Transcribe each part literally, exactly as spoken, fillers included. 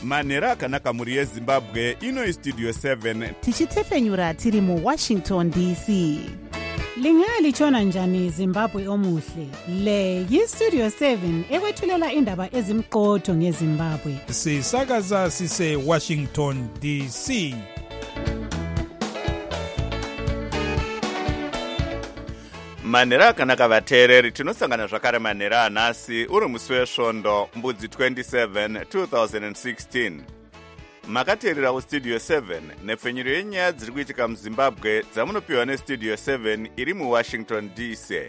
manhero akanaka mhuri yezimbabwe. Ino istudio seven tichitefenyura tiri muwashington D C. Lingalitshona njani Zimbabwe omuhle? Le yistudio seven ekwethulela indaba ezimqotho ngeZimbabwe. Sisakaza sise Washington D C. manhero akanaka vateereri, tinosangana zvakare manhero anhasi uri musi wesvondo mbudzi twenty-seven two thousand sixteen. Makateerera kustudio seven nepfenyuro yenyaya dziri kuitika muzimbabwe dzamunopiwa nestudio seven iri muwashington D C.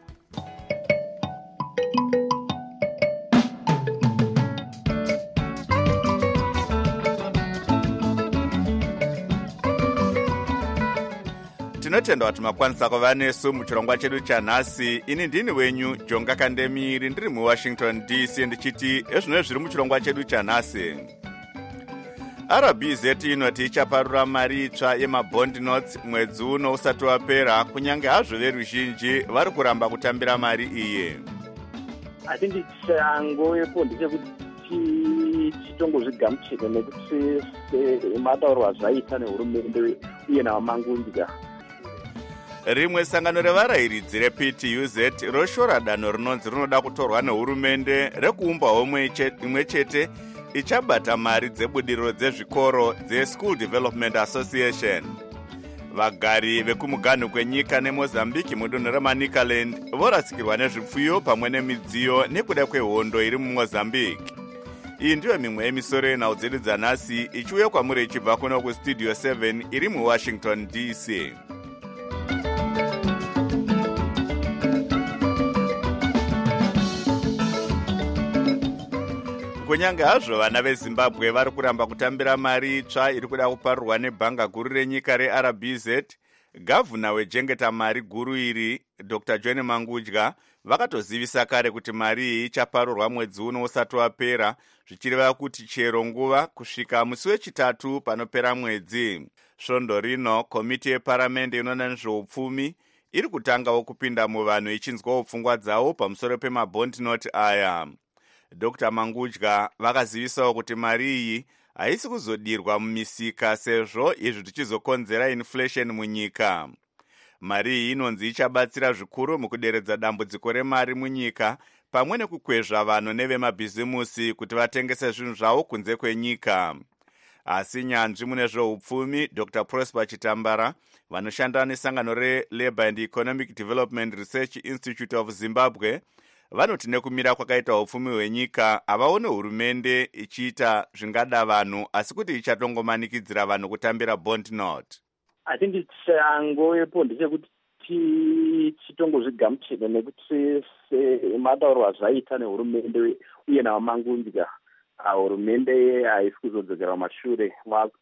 Tinotenda kuti makwanisa kuva nesu muchirongwa chedu chanhasi. Ini ndini wenyu Jonga Kandemiri ndiri muwashington D C ndichiti ezvino zviri muchirongwa chedu chanhasi. R B Z inoti ichaparura mari itsva yemabond notes mwedzi uno usati wapera, kunyange hazvo veruzhinji vari kuramba kutambira mari iyi. Asi ndichango yepo ndechekuti chitongozvigamuchira nekuti matauro azvaita nehurumende uye navamangundya. Rimwe sangano revarayiridzi reP T U Z roshora danho rinonzi rinoda kutorwa nehurumende rekuumba homwe imwe chete ichabata mari dzebudiriro dzezvikoro dzeSchool Development Association. Vagari vekumuganhu kwenyika neMozambique mudunhu reManicaland vorasikirwa nezvipfuyo pamwe nemidziyo nekuda kwehondo iri muMozambique. Iyi ndiyo mimwe yemisoro yenhau dzedu dzanhasi ichiuya kwamuri ichibva kuno kustudio seven iri muWashington D C. Kunyange hazvo vana veZimbabwe vari kuramba kutambira mari itsva iri kuda kuparurwa nebhanga guru renyika reR B Z, gavhuna wejengeta mari guru iri Doctor John Mangudya vakatozivisa kare kuti mari iyi ichaparurwa mwedzi uno usati wapera, zvichireva kuti chero nguva kusvika musi wechitatu panopera mwedzi. Svondo rino komiti yeparamende inoona nezveupfumi iri kutangawo kupinda muvanhu ichinzwawo pfungwa dzavo pamusoro pemabond note aya. Doctor Mangudya vakazivisawo kuti mari iyi haisi kuzodirwa mumisika sezvo izvi tichizokonzera inflation munyika. Mari iyi inonzi ichabatsira zvikuru mukuderedza dambudziko remari munyika pamwe nekukwezva vanhu nevemabhizimusi kuti vatengese zvinhu zvavo kunze kwenyika. Asi nyanzvi mune zveupfumi Doctor Prosper Chitambara vanoshanda nesangano reLabour and Economic Development Research Institute of Zimbabwe vanoti nekumira kwakaita upfumi hwenyika havaone hurumende ichiita zvingada vanhu asi kuti ichatongomanikidzira vanhu kutambira bond note. Asi ndichango yepo ndechekuti chitongozvigamuchira nekuti matauro azvaita nehurumende uye navamangundya. Hurumende haisi kuzodzokera kumashure,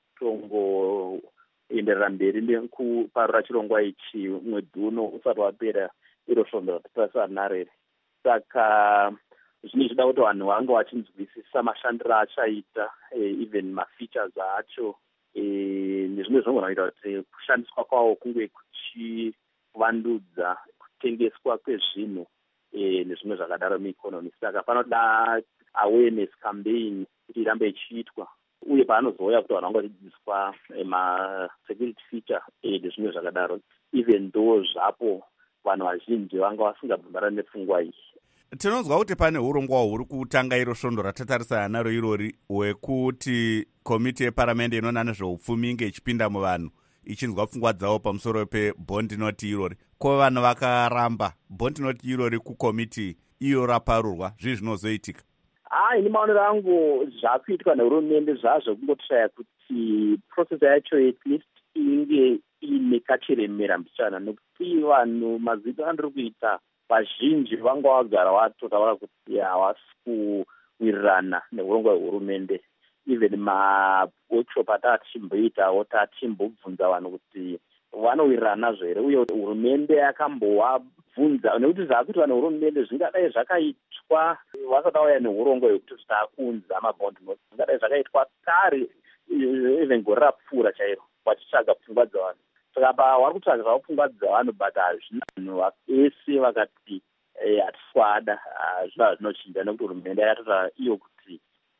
vakutongoenderera mberi nekuparura chirongwa ichi mwedzi uno usati wapera iro svondo ratisasanarere. Saka zvine zvida kuti vanhu vange vachinzwisisa mashandiro achaita, even mafeatures acho, nezvimwe zvinoita kuti kushandiswa kwawo kunge kuchivandudza kutengeswa kwezvinhu nezvimwe zvakadaro mueconomy. Saka panoda awareness campaign kuti irambe ichiitwa, uye paanozouya kuti vanhu vange vachidzidziswa ma-security feature nezvimwe zvakadaro, even though zvapo vanhu vazhinji vanga vasingabvumirani nepfungwa iyi. Tinonzwa kuti pane urongwa huri kutanga iro svondo ratatarisana naro irori hwekuti komiti yeparamende inoona nezveupfumi inge ichipinda muvanhu ichinzwa pfungwa dzavo pamusoro pebond note irori. Ko vanhu vakaramba bond note irori kukomiti iyo raparurwa, zvii zvinozoitika? Ah, ini maonero angu zvakuitwa nehurumende zvazvo kungoshaya kuti process yacho at least inge ine kachiremera mbichana, nekuti vanhu mazita andiri kuita vazhinji vanga vagara vatotaura kuti havasi kuwirirana neurongwa hwehurumende. Even maworkshop atachimboitawo tachimbobvunza vanhu kuti vanowirirana zvere, uye hurumende yakambovabvunza nekuti zvaakuitwa nehurumende zvingadai zvakaitwa vasati vauya neurongwa hwekuti zvitakunza mabond notes, zvingadai zvakaitwa kare even gore rapfuura chairo vachitsvaga pfungwa dzavanhu. Saka pavari kutsvaga zvavo pfungwa dzavanhu but hazvina vanhu vese vakati hatiswada zvina zvinochinja nekuti hurumende yakatota iyo kuti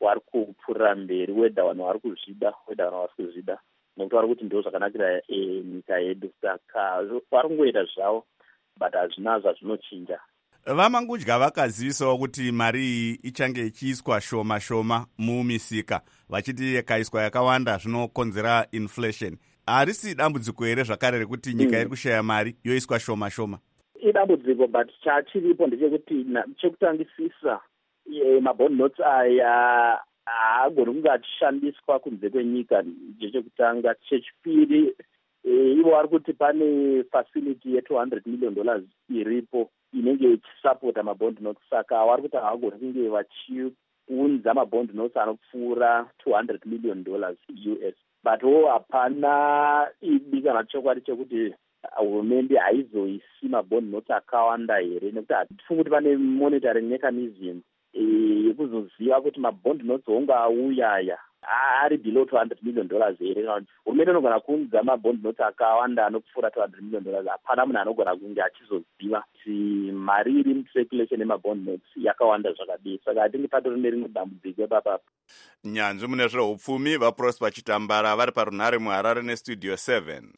wari kupfuurira mberi, wedha vanhu vari kuzvida, wedha vanhu vari kuzvida, nekuti vari kuti ndo zvakanakira nyika yedu. Saka vari kungoita zvavo, but hazvina zvazvinochinja. Vamangudya vakazivisawo kuti mari iyi ichange ichiiswa shoma shoma mumisika, vachiti ikaiswa yakawanda zvinokonzera inflation. Harisi dambudziko here zvakare rekuti nyika iri kushaya mari yoiswa shoma shoma? Idambudziko, but chachiripo ndechekuti chekutangisisa mabond notes aya haagoni kunge achishandiswa kunze kwenyika, ndechekutanga. Chechipiri, ivo vari kuti pane facility ye two hundred million dollars iripo inenge ichisapota mabond notes, saka vari kuti havagoni kunge vachiunza mabond notes anopfuura two hundred million dollars U S. But wo hapana idika chokwadi chekuti hurumende haizoisi mabond notes akawanda here, nekuti hatifungi kuti pane monitoring mechanism yekuzoziva kuti mabond notes onge auyaya ari below two hundred million dollars here. Hurumende inogona kuunza mabond notes akawanda anopfuura two hundred million dollars. Hapana munhu anogona kunge achizoziva kuti mari iri mucirculation yemabond notes yakawanda zvakadii. Saka hatingi patori nerimwe dambudziko epapapa. Nyanzvi mune zveupfumi vaProsper Chitambara vari parunhare muHarare nestudio seven.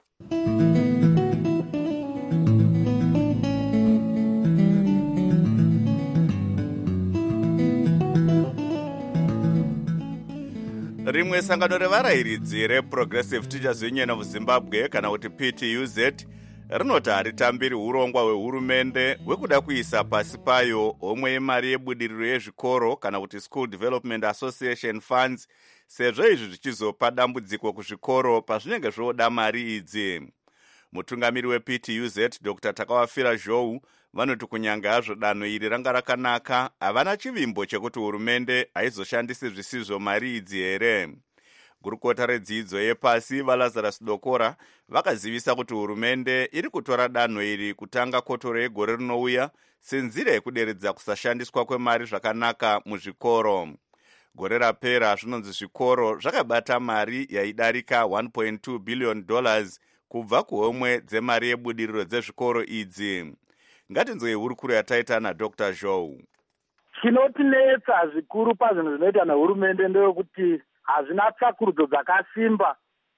Rimwe sangano revarayiridzi reProgressive Teachers Union of Zimbabwe kana kuti P T U Z rinoti haritambiri urongwa hwehurumende hwekuda kuisa pasi payo homwe yemari yebudiriro yezvikoro kana kuti School Development Association Funds, sezvo izvi zvichizopa dambudziko kuzvikoro pazvinenge zvoda mari idzi. Mutungamiri weP T U Z Doctor Takawafira Zhou vanoti kunyange hazvo danho iri ranga rakanaka, havana chivimbo chekuti hurumende haizoshandisi zvisizvo mari idzi here. Gurukota redzidzo yepasi vaLazarus Dokora vakazivisa kuti hurumende iri kutora danho iri kutanga kotoro yegore rinouya senzira yekuderedza kusashandiswa kwemari zvakanaka muzvikoro. Gore rapera zvinonzi zvikoro zvakabata mari yaidarika one point two billion dollars kubva kuhomwe dzemari yebudiriro dzezvikoro idzi. Ngatinzwe hurukuru yataita naDoctor Zhou. Chinotinetsa zvikuru pazvinhu zvinoita nehurumende ndeyekuti hazvina tsvakurudzo dzakasimba,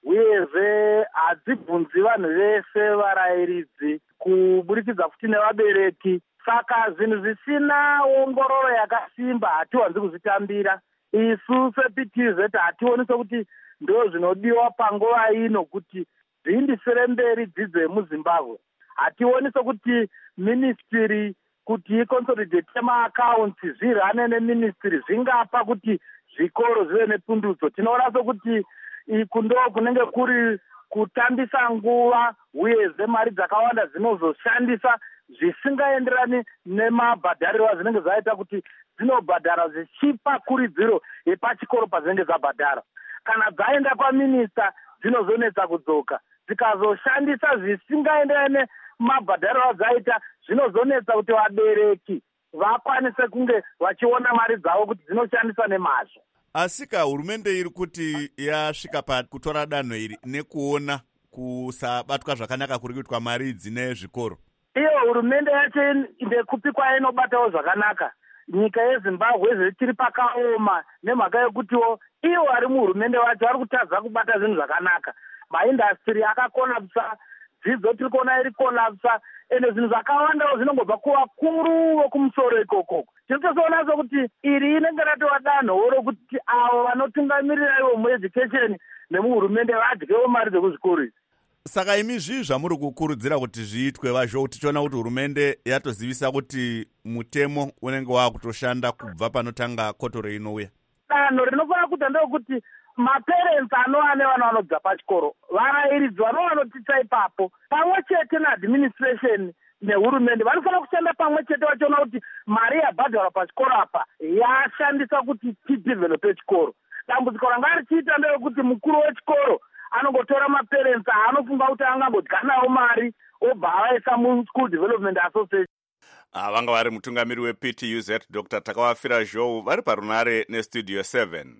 uyezve hadzibvunzi vanhu vese varayiridzi kuburikidza futi nevabereki. Saka zvinhu zvisina ongororo yakasimba hatiwanzi kuzvitambira. Isu seP T U Z hationi sokuti ndo zvinodiwa panguva ino kuti zviindisire mberi dzidzo yemuZimbabwe. Hationi sokuti ministry kuti iconsolidate maaccounts zvirane neministry zvingapa kuti zvikoro zvive nepundutso. Tinoona sokuti iku ndo kunenge kuri kutambisa nguva, uyezve mari dzakawanda dzinozoshandisa zvisingaenderani nemabhadhariro azvinenge zvaita kuti dzinobhadhara zvichipa kuridziro yepachikoro pazvinenge zvabhadhara. Kana dzaenda kwaminista dzinozonetsa kudzoka, dzikazoshandisa zvisingaenderani mabhadhariro adzaita zvinozonetsa kuti vabereki vakwanise kunge vachiona mari dzavo kuti dzinoshandisa nemazvo. Asika hurumende iri kuti yasvika pakutora danho iri nekuona kusabatwa zvakanaka kuri kuitwa mari dzine zvikoro. Iyo hurumende yacho ndekupi kwainobatawo zvakanaka. Nyika yeZimbabwe zvichiri pakaoma nemhaka yekutiwo iwo vari muhurumende wacho vari kutadza kubata zvinhu zvakanaka. Maindastry akakonapsa, dzidzo tiri kuona iri konapsa, ende zvinhu zvakawandawo zvinongobva kuvakuru vekumusoro ikoko. Tinotozoona sokuti iri inenge ratova danho rokuti avo vanotungamirira ivo mueducation nemuhurumende vadyewo mari dzekuzvikoro idzi. Saka imi zvii zvamuri kukurudzira kuti zviitwe vazvo, tichiona kuti hurumende yatozivisa kuti mutemo unenge waakutoshanda kubva panotanga kotoro inouya? Danho rinofanira kuita ndeyekuti maparents anova nevana vanobva pachikoro, varayiridzi vanova vanotitsa ipapo, pamwe chete neadministration nehurumende vanofanira kushanda pamwe chete vachiona kuti mari yabhadharwa pachikoro apa yashandisa kuti tidevelope chikoro. Dambudziko ranga richiita ndeyekuti mukuru wechikoro anongotora maparents anofunga kuti angangodya nawo mari obva avaisa muSchool Development Association. Vanga vari mutungamiri weP T U Z Doctor Takawafira Zhou vari parunhare nestudio seven.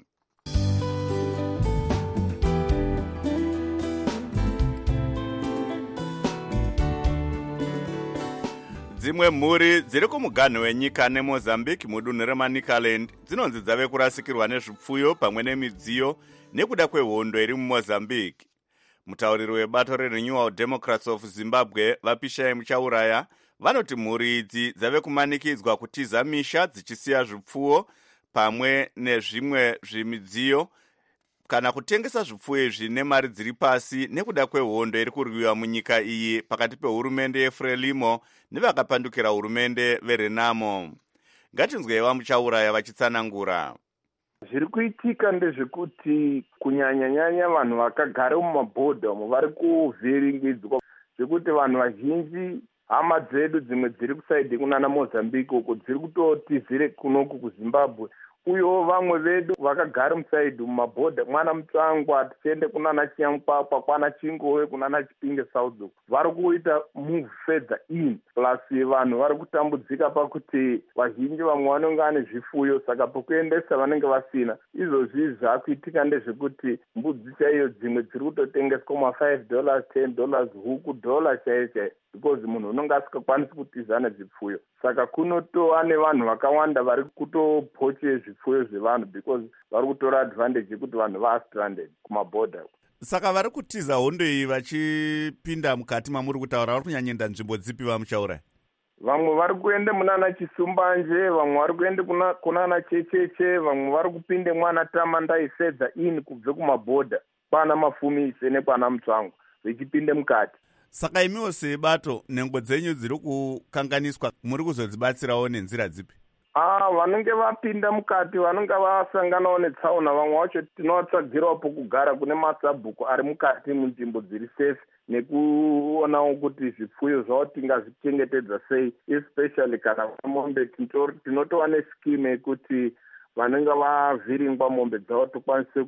dzimwe mhuri dziri kumuganho wenyika nemozambique mudunhu remanicaland dzinonzi dzave kurasikirwa nezvipfuyo pamwe nemidziyo nekuda kwehondo iri mumozambique. Mutauriri webato rerenewal democrats of zimbabwe vapishai muchauraya vanoti mhuri idzi dzave kumanikidzwa kutiza misha dzichisiya zvipfuwo pamwe nezvimwe zvimidziyo kana kutengesa zvipfuwo izvi nemari dziri pasi nekuda kwehondo iri kurwiwa munyika iyi pakati pehurumende yeFrelimo nevakapandukira hurumende veRenamo. Ngatinzweiva muchauraya vachitsanangura. Zviri kuitika ndezvekuti kunyanya-nyanya vanhu vakagara mumabhodha umo vari kuvhiringidzwa zvekuti vanhu vazhinji hama dzedu dzimwe dziri kusaidhi kunana Mozambique uko dziri kutotizire kunoku kuZimbabwe uyewo vamwe vedu vakagara musaidhi mumabhodha mwana Mutsangwa tichiende kunana Chiyamukwakwa kwana Chingove kunana Chipinge South vari kuita move further in plus vanhu vari kutambudzika pakuti vazhinji vamwe vanenge vane zvifuyo saka pokuendesa vanenge vasina. Izvozvi zvakuitika ndezvekuti mbudzi chaiyo dzimwe dziri kutotengeswa ma five dollars ten dollars huku dollar chaiyo chaiyo because munhu unenge asingakwanisi kutizana zvipfuyo. Saka kunotova nevanhu vakawanda vari kutopoche zvipfuyo zvevanhu because vari kutora advantage yekuti vanhu va stranded kumabhodha. Saka vari kutiza hondo iyi vachipinda mukati mamuri kutaura vari kunyanyenda nzvimbo dzipi vamuchaura? Vamwe vari kuende munana Chisumbanje, vamwe vari kuende kuna kunana Checheche, vamwe vari kupinde mwana Tamandai Sedza in kubve kumabhodha kwana Mafumise nekwana Mutsvango vechipinde mukati. Saka imiwo sebato nhengo dzenyu dziri kukanganiswa muri kuzodzibatsirawo nenzira dzipi? Ah, vanenge vapinda mukati vanenge vasanganawo netsaona vamwe vacho tinovatsvagirawo pokugara kune masabhuku ari mukati munzvimbo dziri safe nekuonawo kuti zvipfuyo zvavo tingazvichengetedza sei especially kana mombe tinotova nescheme yekuti vanenge vavhiringwa mombe dzavo tokwanise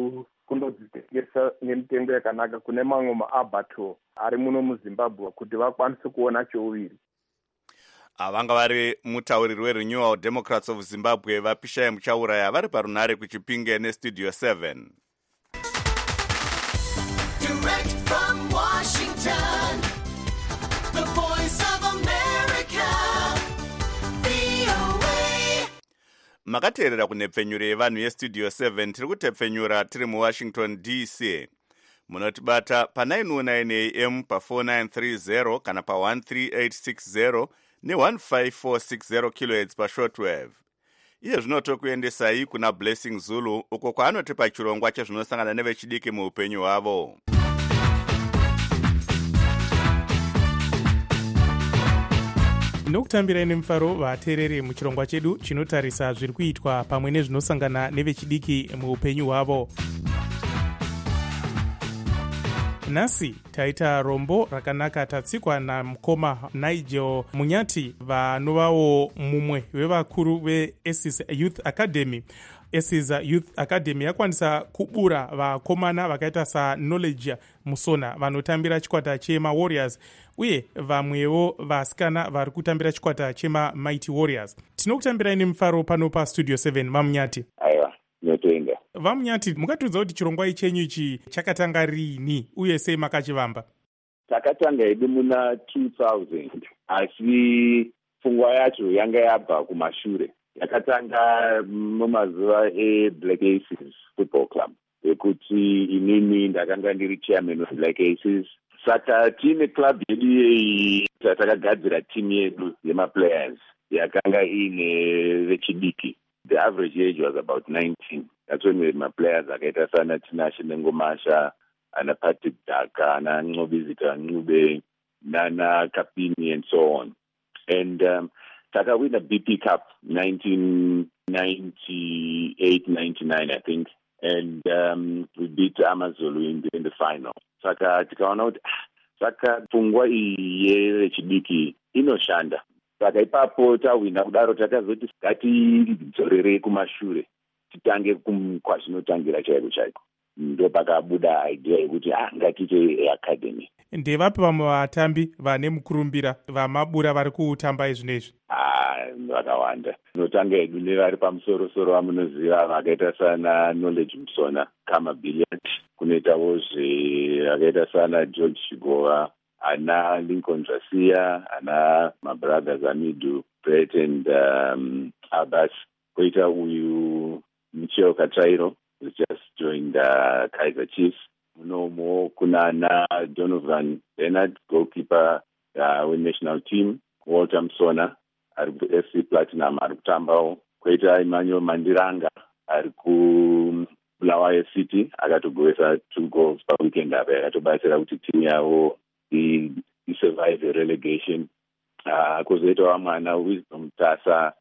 kundodzitengesa nemitengo yakanaka kune mamwe maabato ari muno muZimbabwe kuti vakwanise kuona chouviri. Vanga vari mutauriri weRenewal Democrats of Zimbabwe vapishai muchauraya vari parunare kuChipinge nestudio seven. Direct from Washington, the voice of America, V O A. Makateerera kunhepfenyuro yevanhu yestudio seven tiri kutepfenyura tiri muWashington D C. Munotibata pa nine oh nine A M pa four nine three zero kana pa one three eight six zero ne one five four six zero kilohertz pa shortwave. Iye zvinotokuendesai kuna Blessing Zulu uko kwaanotipa chirongwa chezvinosangana nevechidiki muupenyu hwavo. Nokutambira ine mufaro vateereri muchirongwa chedu chinotarisa zviri kuitwa pamwe nezvinosangana nevechidiki muupenyu hwavo. Nhasi taita rombo rakanaka tatsikwa namukoma Nigel Munyati vanovawo mumwe wevakuru veESIS Youth Academy. ESIS Youth Academy yakwanisa kubura vakomana vakaita saKnowledge Musona vanotambira chikwata chema Warriors uye vamwewo vasikana vari kutambira chikwata chema Mighty Warriors. Tinokutambira ine mufaro pano pa Studio seven Vamunyati. Aiwa, nyotenga. Vamunyati, mukatudza kuti chirongwa ichenyu ichi chakatanga rini uye sei makachivamba? Takatanga hedu muna two thousand asi pfungwa yacho yanga yabva kumashure. Yakatanga mumazuva eBlack Aces Football Club yekuti inini ndakanga ndiri chairman of Black Aces. Saka tine club yedu yeyi takagadzira team yedu yemaplayers yakanga ine vechidiki. The average age was about nineteen. That's when we had my players akaita sana Tinashe Nengomasha, ana Patrick Daka, ana Ncobizita Ncube, Nana Kapini and so on. And um, Taka win a B P Cup nineteen ninety-eight ninety-nine I think. And um, we beat Amazulu in the, in the final. Saka tikaona kuti saka pfungwa iyi yechidiki inoshanda. Saka ipapo tawina kudaro takazoti ngatidzorere kumashure titange kwazvinotangira chaiko chaiko. Ndo pakabuda idea yekuti ah ngatiite academy. Ndevapi vamwe vatambi vane mukurumbira vamabura vari kutamba izvinezvi? Ah, vakawanda. Tinotanga hedu nevari pamusoro soro vamunoziva vakaita sana Knowledge Musona, Kama Billiard, kunoitawozve vakaita sana George Chigova, ana Lincoln Garcia, ana mabrothers Amidu Brett and um, Abbas. Koita uyu Michel Katrairo, who just joined uh, Kaizer Chiefs. Munomo kunana Donovan Leonard, goalkeeper uh, with national team. Walter Msona, ari ku F C Platinum, ari kutambawo. Koita Emmanuel Mandiranga, ari ku Bulawayo City, akatogowesa two goals per weekend apa, akatobatsira kuti timu yavo i-survive a relegation. Uh, kozoitawo mwana Wisdom Tasa,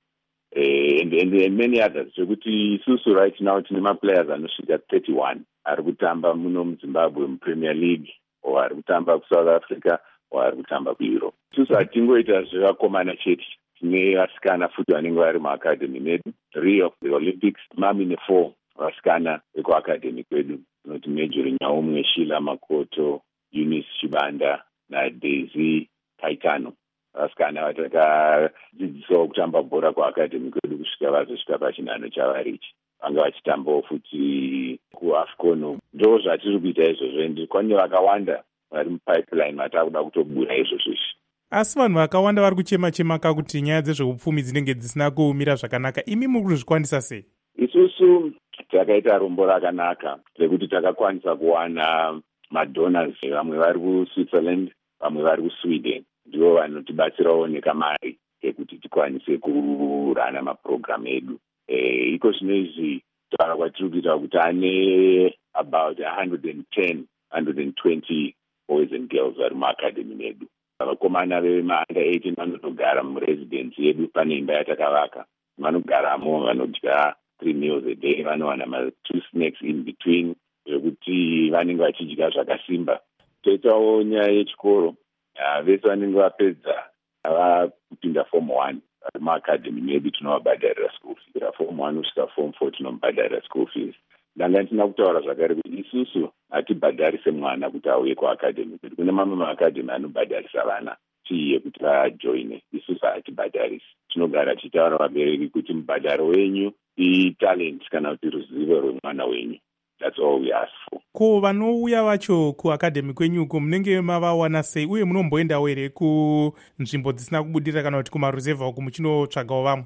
uh, and, and, and many others. Zvekuti isusu right now tine maplayers anosvika thirty-one ari kutamba muno muZimbabwe muPremier League, or ari kutamba kuSouth Africa, or ari kutamba kuEurope. Isusu hatingoita zvevakomana chete, tine vasikana futi vanenge vari muacademy medu. Rio the Olympics, mami nefour vasikana vekuacademy kwedu, inoti Major Nyaumwe, Sheila Makoto, Eunice Chibanda naDaisy Kaitano. Vasikana vatakadzidzisawo kutamba bhora kuacademy kwedu kusvika vazosvika pachinhano chavarichi. Vanga vachitambawo futi kuAFCON. Ndo zvatiri kuita izvozvo, ende kwane vakawanda vari mupipeline vatakuda kutobura izvozvo. Asi vanhu vakawanda vari kuchema-chema kakuti nyaya dzezveupfumi dzinenge dzisina kumira zvakanaka. Imi muri kuzvikwanisa sei? Isusu takaita rombo rakanaka rekuti takakwanisa kuwana madonors. Vamwe vari kuSwitzerland, vamwe vari kuSweden. Ndivo vanotibatsirawo nekamari ekuti tikwanise kurana maprogram edu. Eh, iko zvino izvi taura kwatiri kuita kuti ane about one hundred ten, one hundred twenty boys and girls vari muacademy medu. Vakomana vema-under eighteen vanotogara muresidence yedu, pane imba yatakavaka. Vanogaramo, vanodya three meals a day, vanowana ma two snacks in between, zvekuti vanenge vachidya zvakasimba. Toitawo nyaya yechikoro, uh, vese vanenge vapedza vakupinda form one vari muacademy medu tinovabhadharira school fees. Form one kusvika form four tinomubhadharira school fees. Ndanga ndina kutaura zvakare kuti isusu hatibhadharise mwana kuti auye kuacademy kwedu. Kune mamwe maacademy anobhadharisa vana fee yekuti vajoine, isusu hatibhadharisi. Tinogara tichitaura vabereki kuti mubhadharo wenyu italent kana kuti ruzivo rwemwana wenyu. That's all we ask for. Ko vanouya vacho kuacademy kwenyuko munenge mavawana sei, uye munomboendawo here kunzvimbo dzisina kubudirira kana kuti kumaruzevha uko muchinotsvagawo vamwe?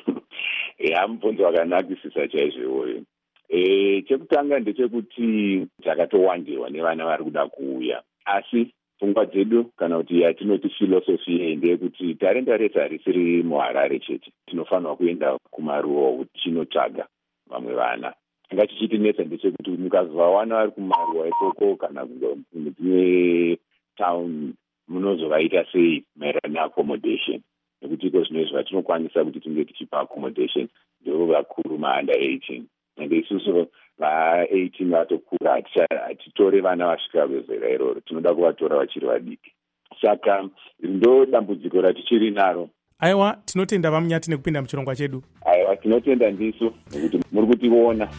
Ya, mubvunzo wakanakisisa chaizvoyo. Eh, chekutanga ndechekuti takatowandirwa nevana vari kuda kuuya, asi pfungwa dzedu kana kuti yatinoti philosophy ndeyekuti tarenda rete harisiri muHarare chete, tinofanirwa kuenda kumaruwa kuti tinotsvaga vamwe vana. Ngachichitinetsa ndechekuti mukazovawana vari kumaruwa ikoko kana dzimwe town, munozovaita sei maererano neaccommodation, nekuti iko zvino izvi vatinokwanisa kuti tinge tichipa accommodation ndivo vakuru ma-under eighteen. Ende isusu va-eighteen vatokura, hatitore vana vasvika vezera iroro, tinoda kuvatora vachiri vadiki. Saka ndo dambudziko ratichiri naro. Aiwa, tinotenda vamunyati nekupinda muchirongwa chedu. Aiwa, tinotenda ndisu nekuti muri kutiona.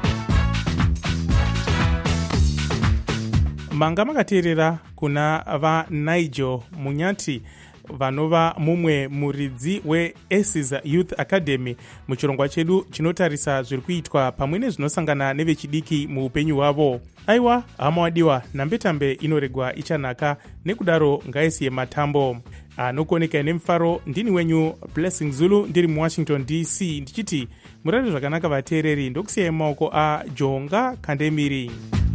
Manga makateerera kuna vaNigel Munyati vanova mumwe muridzi weAces Youth Academy muchirongwa chedu chinotarisa zviri kuitwa pamwe nezvinosangana nevechidiki muupenyu hwavo. Aiwa, hama wadiwa, nambetambe inoregwa ichanaka, nekudaro ngaisiye matambo. Anokoneka nemufaro, ndini wenyu Blessing Zulu, ndiri muWashington D C, ndichiti murare zvakanaka vateereri, ndokusiyai mumaoko aJonga Kandemiri.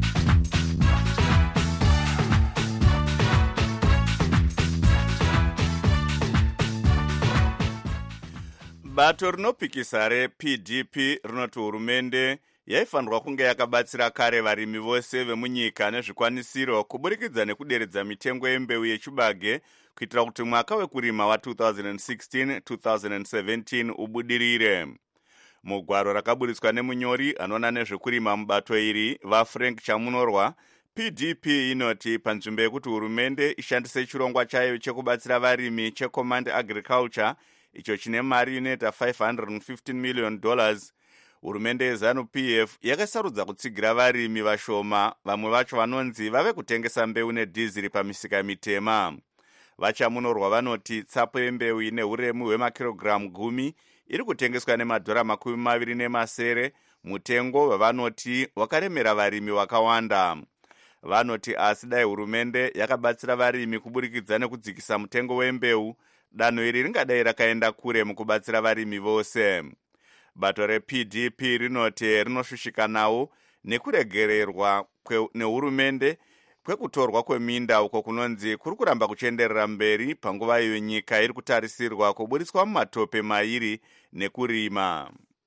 Bato rinopikisa reP D P rinoti hurumende yaifanirwa kunge yakabatsira kare varimi vose vemunyika nezvikwanisiro kuburikidza nekuderedza mitengo yembeu yechibage kuitira kuti mwaka wekurima wa two thousand sixteen two thousand seventeen ubudirire. Mugwaro rakaburitswa nemunyori anoona nezvekurima mubato iri vaFrank Chamunorwa, P D P inoti panzvimbo yekuti hurumende ishandise chirongwa chayo chekubatsira varimi cheCommand Agriculture, icho chine mari inoita five hundred fifteen million dollars, hurumende yeZanu P F yakasarudza kutsigira varimi vashoma, vamwe vacho vanonzi vave kutengesa mbeu nedhiziri pamisika mitema. Vachamunorwa vanoti tsapo yembeu ine uremu hwemakirogiramu gumi iri kutengeswa nemadhora makumi maviri nemasere, mutengo wavanoti wakaremera varimi wakawanda. vanoti asi dai hurumende yakabatsira varimi kuburikidza nekudzikisa mutengo wembeu, danho iri ringadai rakaenda kure mukubatsira varimi vose. Bato reP D P rinoti rinoshushikanawo nekuregererwa nehurumende kwekutorwa kweminda uko kunonzi kuri kuramba kuchenderera mberi panguva iyo nyika iri kutarisirwa kuburiswa mumatope mairi nekurima.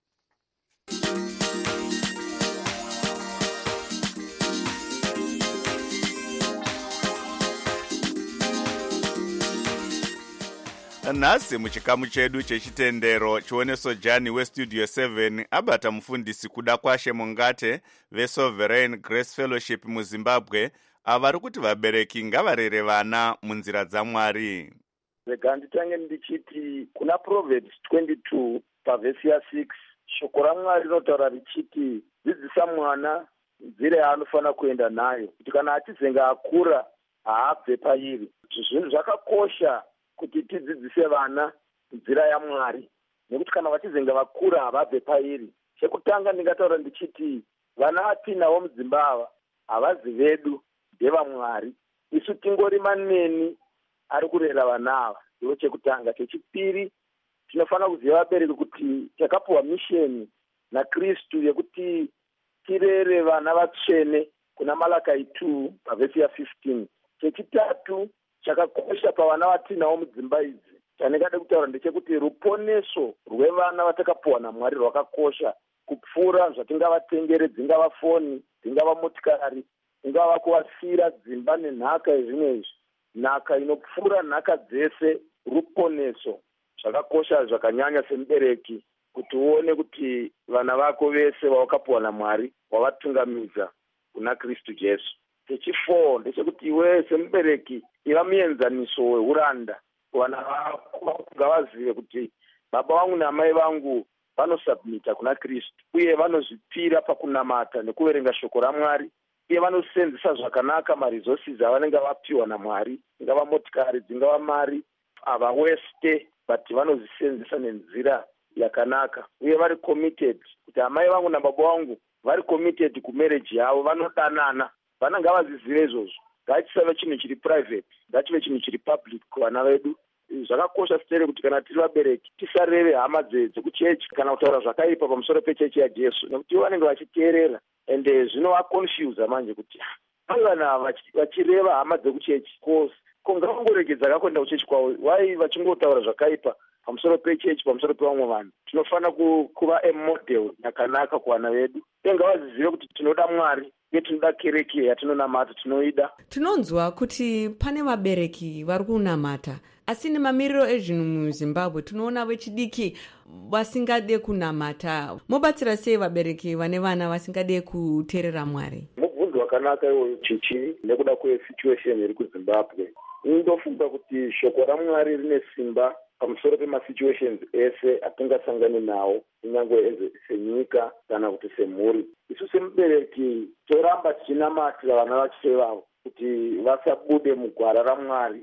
Nhasi muchikamu chedu chechitendero chioneso Jani westudio seven abata mufundisi kuda kwashe Mungate veSovereign Grace Fellowship muZimbabwe avari kuti vabereki ngavarere vana munzira dzaMwari. Rega nditange ndichiti kuna Proverbs twenty-two pavhesi ya six shoko raMwari rinotaura richiti dzidzisa mwana nzira yaanofanira kuenda nayo kuti kana achizenga akura haabve pairi. Zvinhu zvakakosha kuti tidzidzise vana nzira yaMwari nekuti kana vachizenga vakura havabve pairi. Chekutanga ndingataura ndichiti vana vatinawo mudzimba havazi vedu ndevamwari, isu tingori maneni ari kurera vana ava. Ndiwo chekutanga. Chechipiri, tinofanira kuziva vabereki kuti takapuwa misheni naKristu yekuti tirere vana vatsvene kuna Malakai two pavhesi ya fifteen. Chechitatu, chakakosha pavana vatinawo mudzimba idzi chandingada kutaura ndechekuti ruponeso rwevana vatakapuwa naMwari rwakakosha kupfuura zvatingavatengere, dzingava foni, dzingava motikari, dzingava kuvasira dzimba nenhaka yezvimwe izvi. Nhaka inopfuura nhaka dzese ruponeso. Zvakakosha zvakanyanya semubereki kuti uone kuti vana vako vese vawakapuwa naMwari wavatungamidza kuna Kristu Jesu. Chechifour ndechekuti iwe semubereki iva muenzaniso weuranda kuvana vako, ngavazive kuti baba vangu namai vangu vanosubmita kuna Kristu uye vanozvipira pakunamata nekuverenga shoko raMwari uye vanosenzesa zvakanaka maresources avanenge vapiwa naMwari, dzingava motikari, dzingava mari, havaweste but vanozvisenzesa nenzira yakanaka uye vari committed kuti amai vangu nababa vangu vari committed kumarriage yavo, vanodanana. Vana ngavazizive izvozvo. Ngatisave chinhu chiri private, ngachive chinhu chiri public kuvana vedu. Zvakakosha sitere kuti kana tiri vabereki tisareve hama dzekuchechi kana kutaura zvakaipa pamusoro pechechi yaJesu nekuti ivo vanenge vachiteerera ende zvinovaconfuse manje kuti vana vachireva hama dzekuchechi ko ngavangoregedza kakuenda kuchechi kwavo, wai vachingotaura zvakaipa pamusoro pechechi, pamusoro pevamwe vanhu. Tinofanira kuva amodel yakanaka kuvana vedu uye ngavazizive kuti tinoda Mwari uye tinoda kereke yatinonamata, tinoida. Tinonzwa kuti pane vabereki vari kunamata, asi nemamiriro ezvinhu muZimbabwe tinoona vechidiki vasingade kunamata. Mobatsira sei vabereki vane vana vasingade kuteerera Mwari? Mubvunzo wakanaka iwoyo chichi nekuda kwesituation iri kuZimbabwe. Ndofunga kuti shoko raMwari rine simba pamusoro pemasituations ese atingasangane nawo, kunyange senyika kana kuti semhuri. Isu semubereki toramba tichinamatira vana vacho vavo kuti vasabude mugwara raMwari,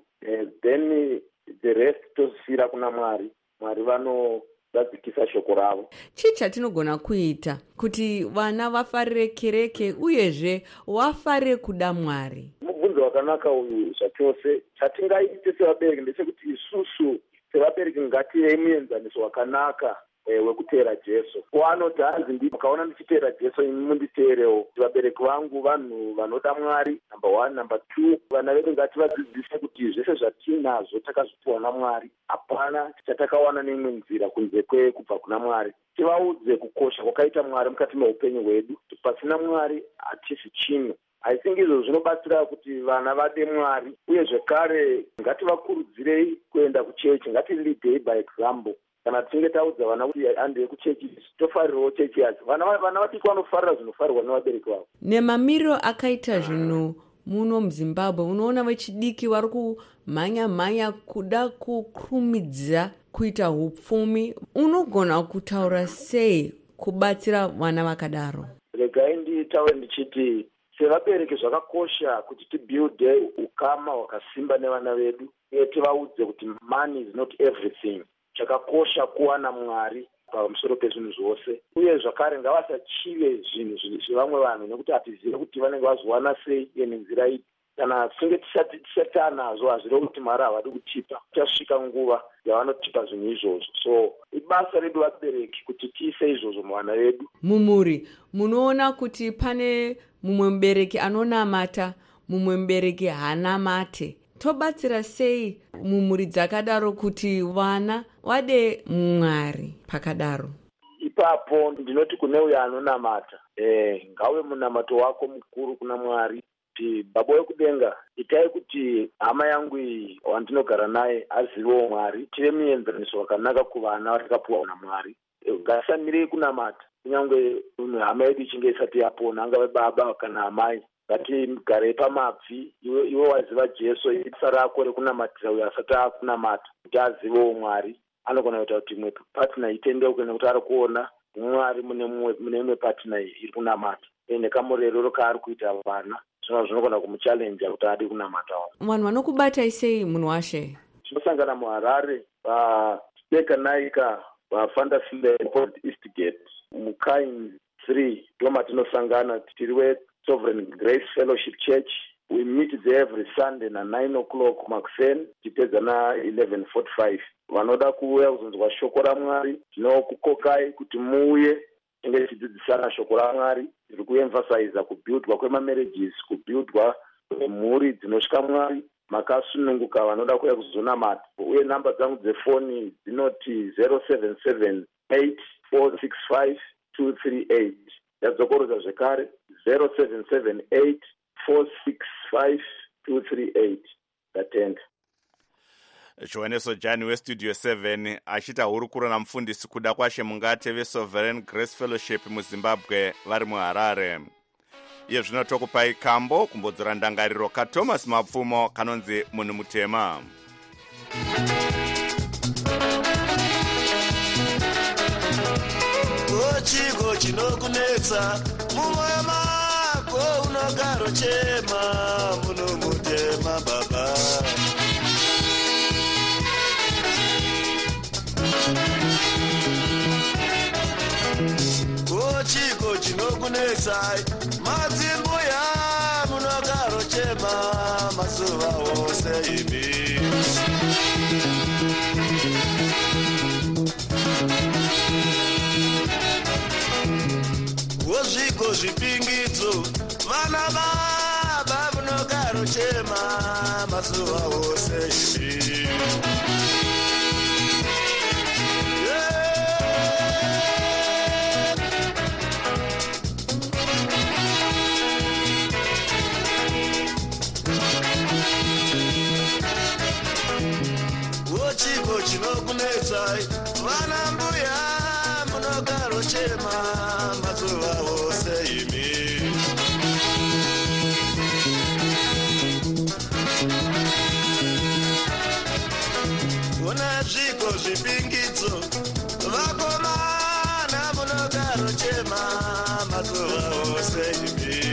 then the rest tozisira kuna Mwari. Mwari vanodadzikisa shoko ravo. Chii chatinogona kuita kuti vana vafarire kereke uyezve vafarire kuda Mwari? Mubvunzo wakanaka uyu zvachose. Chatingaite sevabereki ndechekuti isusu sevabereki ngative muenzaniso wakanaka wekuteera Jesu. Wanoti hanzi ndi makaona ndichiteera Jesu imi munditeerewo. Vabereki vangu vanhu vanoda Mwari, number one. Number two, vana vedu ngativadzidzise kuti zvese zvatinazvo takazvipiwa naMwari, hapana chatakawana neimwe nzira kunze kwekubva kuna Mwari. Tivaudze kukosha kwakaita Mwari mukati meupenyu hwedu. Pasina Mwari hatisi chinhu. I think izvo zvinobatsira kuti vana vade Mwari uye zvekare ngativakurudzirei kuenda kuchechi, ngatileadei by example. Kana tinge taudza vana kuti andei kuchechi tofarirawo chechi yacho, vana vana vadiki vanofarira zvinofarirwa nevabereki vavo. Nemamiriro akaita zvinhu muno muZimbabwe unoona vechidiki vari kumhanya mhanya kuda kukurumidza kuita upfumi. Unogona kutaura sei kubatsira vana vakadaro? Regai nditaure ndichiti sevabereki zvakakosha kuti tibuilde ukama hwakasimba nevana vedu uye tivaudze kuti money is not everything. Chakakosha kuwana Mwari, pamusoro pezvinhu zvose, uye zvakare ngavasachive zvinhu zvevamwe vanhu nekuti hatizive kuti vanenge vazowana sei uye nenzira ipi. Kana tisinge tisati anazvo hazvire kuti mari havadi kutipa, tichasvika nguva yavanotipa zvinhu izvozvo. So ibasa redu vabereki kuti tiise izvozvo muvana vedu. Mumuri, munoona kuti pane mumwe mubereki anonamata, mumwe mubereki haanamate. Tobatsira sei mumuri dzakadaro kuti vana vade Mwari pakadaro? Ipapo ndinoti kune uyo anonamata, eh, ngave munamato wako mukuru kuna Mwari. Kuti baba wekudenga, itai kuti hama yangu iyi wandinogara naye azivewo Mwari, tive muenzaniso wakanaka kuvana vatakapuwa naMwari. Ngatisamirei kunamata kunyange hama yedu ichinge isati yapona, angave baba kana amai. Ngatigare pamabvi, iwe iwe waziva Jesu, ibasa rako rekunamatira uyo asati akunamata kuti azivewo Mwari. Anogona kuita kuti imwe patina itendeuke nekuti ari kuona Mwari mune mune imwe patina iri kunamata. Ene kamurerero kaari kuita vana zvino zvinogona kumuchalenja kuti adi kunamata. Vanhu vanokubatai sei munhu washe? Tinosangana muHarare paSpeka paFanderfield Port Eastgate muKain three ndoma tinosangana tiri we Sovereign Grace Fellowship Church. We meet there every Sunday na nine o'clock Maxen tipedza na eleven forty-five. Vanoda kuuya kuzonzwa shoko raMwari tinokukokai kuti muuye tinge tichidzidzisana shoko raMwari. Tiri kuemphasize kubuildwa kwemamarriages, kubuildwa kwemhuri dzinosvika Mwari, makasununguka vanoda kuuya kuzonamata. Uye namba dzangu dzefoni dzinoti zero seven seven eight four six five two three eight. Yadzokorodza zvekare zero seven seven eight four six five two three eight. Ndatenga. Johaneso Jani westudio seven achita hurukuro namufundisi kuda kwashe mungate veSovereign Grace Fellowship muZimbabwe vari muHarare. Iye zvino tokupai kambo kumbodzora ndangariro kaThomas Mapfumo kanonzi munhu mutema. Chiko chinokunetsa mumwoyo mako unogaro chema muno mutema baba. Chiko chinokunetsa madzimbuya munogaro chema masuva ose imi. Wozviko zvipingidzo vana baba munogaro chema masuva ose imi. Chiko chinokunetsai vana mbuya munogaro chema mazuva ose imi. Kuna zviko zvipingidzo vakomana munogaro chema mazuva ose imi.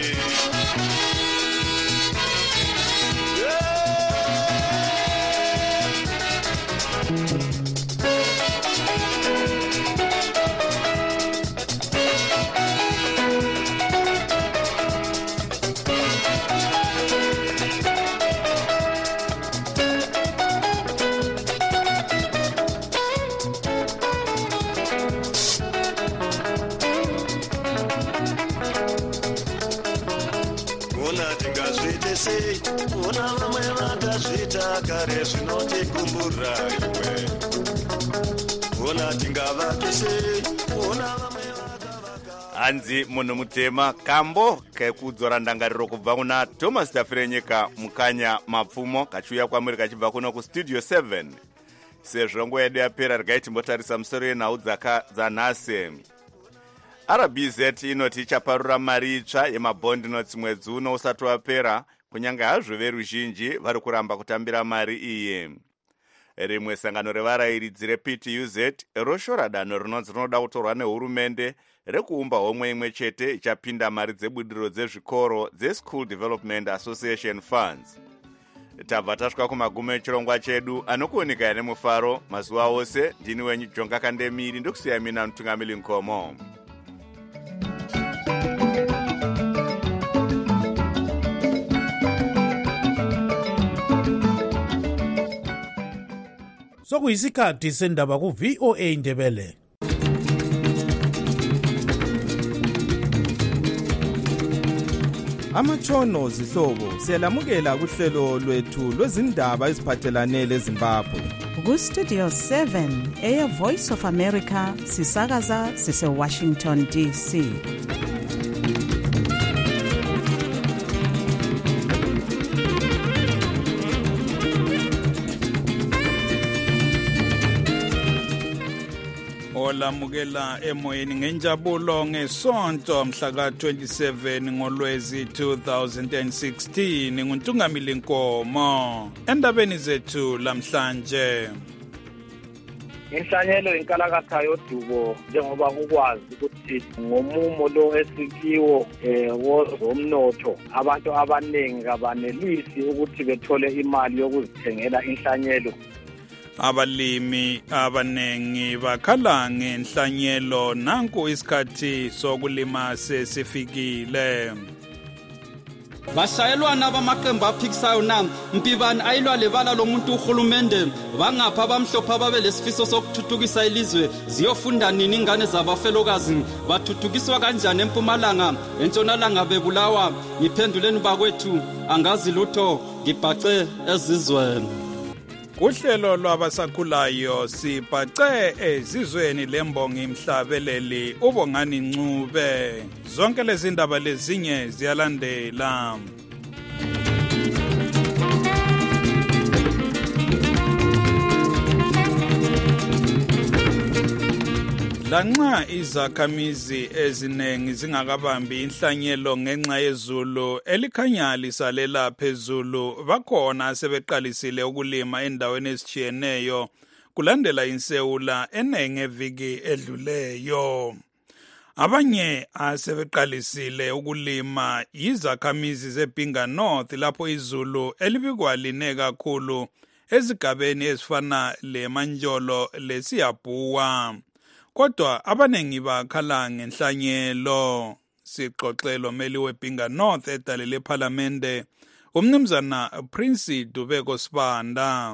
Una vamwe vakazvita kare zvinotikumbura iwe. Una tingavake sei, una vamwe vakavaka. Hanzi munhu mutema kambo kekudzora ndangariro kubva kuna Thomas Tafirenyika mukanya Mapfumo kachiuya kwamuri kachibva kuno kustudio seven. Sezvo nguva yedu yapera regai timbotarisa musoro yenhau dzanhasi. R B Z inoti ichaparura mari itsva yemabond notes mwedzi uno usati wapera kunyange hazvo veruzhinji vari kuramba kutambira mari iyi. Rimwe sangano revarayiridzi reP T U Z roshora danho rinonzi rinoda kutorwa nehurumende rekuumba homwe imwe chete ichapinda mari dzebudiro dzezvikoro dzeSchool Development Association Funds. tabva tasvika kumagumo echirongwa chedu anokuoneka nemufaro mazuva ose. Ndini wenyu Jonga Kandemiri, ndokusiya mina Mutungamiri Nkomo. Sokuyisikhathi sendaba ku V O A Ndebele. Amatshono zihlobo siyalamukela kuhlelo lwethu lwezindaba eziphathelane leZimbabwe. Ku Studio seven eya Voice of America sisakaza sise Washington D C. Olamukela emoyeni ngenjabulo ngesonto mhla ka twenty-seven ngoLwezi two thousand sixteen nguNtungamili Nkomo. Endabeni zethu lamhlanje, inhlanyelo inkalakatha yodubo njengoba ukwazi ukuthi ngomumo lo esikiwo eh wozomnotho abantu abanengi kabanelisi ukuthi bethole imali yokuzithengela inhlanyelo. abalimi abanengi bakhala ngenhlanyelo, nanku isikhathi sokulima sesifikile. Bashayelwana bamaqembu aphikisayo na Mpibani ayilwa lebala lomuntu uhulumende bangapha bamhlopha babe lesifiso sokuthuthukisa ilizwe ziyofunda nini ingane zabafelokazi bathuthukiswa kanjani eMpumalanga eNtshonalanga bebulawa ngiphenduleni bakwethu angazi lutho ngibhace ezizweni. Kuhlelo lwabasakhulayo sibhace ezizweni lembongi Mhlabeleli uBongani Ncube. Zonke lezi ndaba lezinye ziyalandela. Lanxa izakhamizi ezinengi zingakabambi inhlanyelo ngenxa yezulu elikhanya lisalela phezulu, bakhona sebeqalisile ukulima endaweni ezitshiyeneyo kulandela insewula enenge eviki edluleyo. Abanye asebeqalisile ukulima yizakhamizi zeBhinga North lapho izulu elibikwa line kakhulu ezigabeni ezifana leManjolo leSiyabhuwa. Kodwa abanengi bakhala ngenhlanyelo. Sixoxelo meli weBhinga North edalele eParliamente umnumzana Prince Dubeko Sibanda.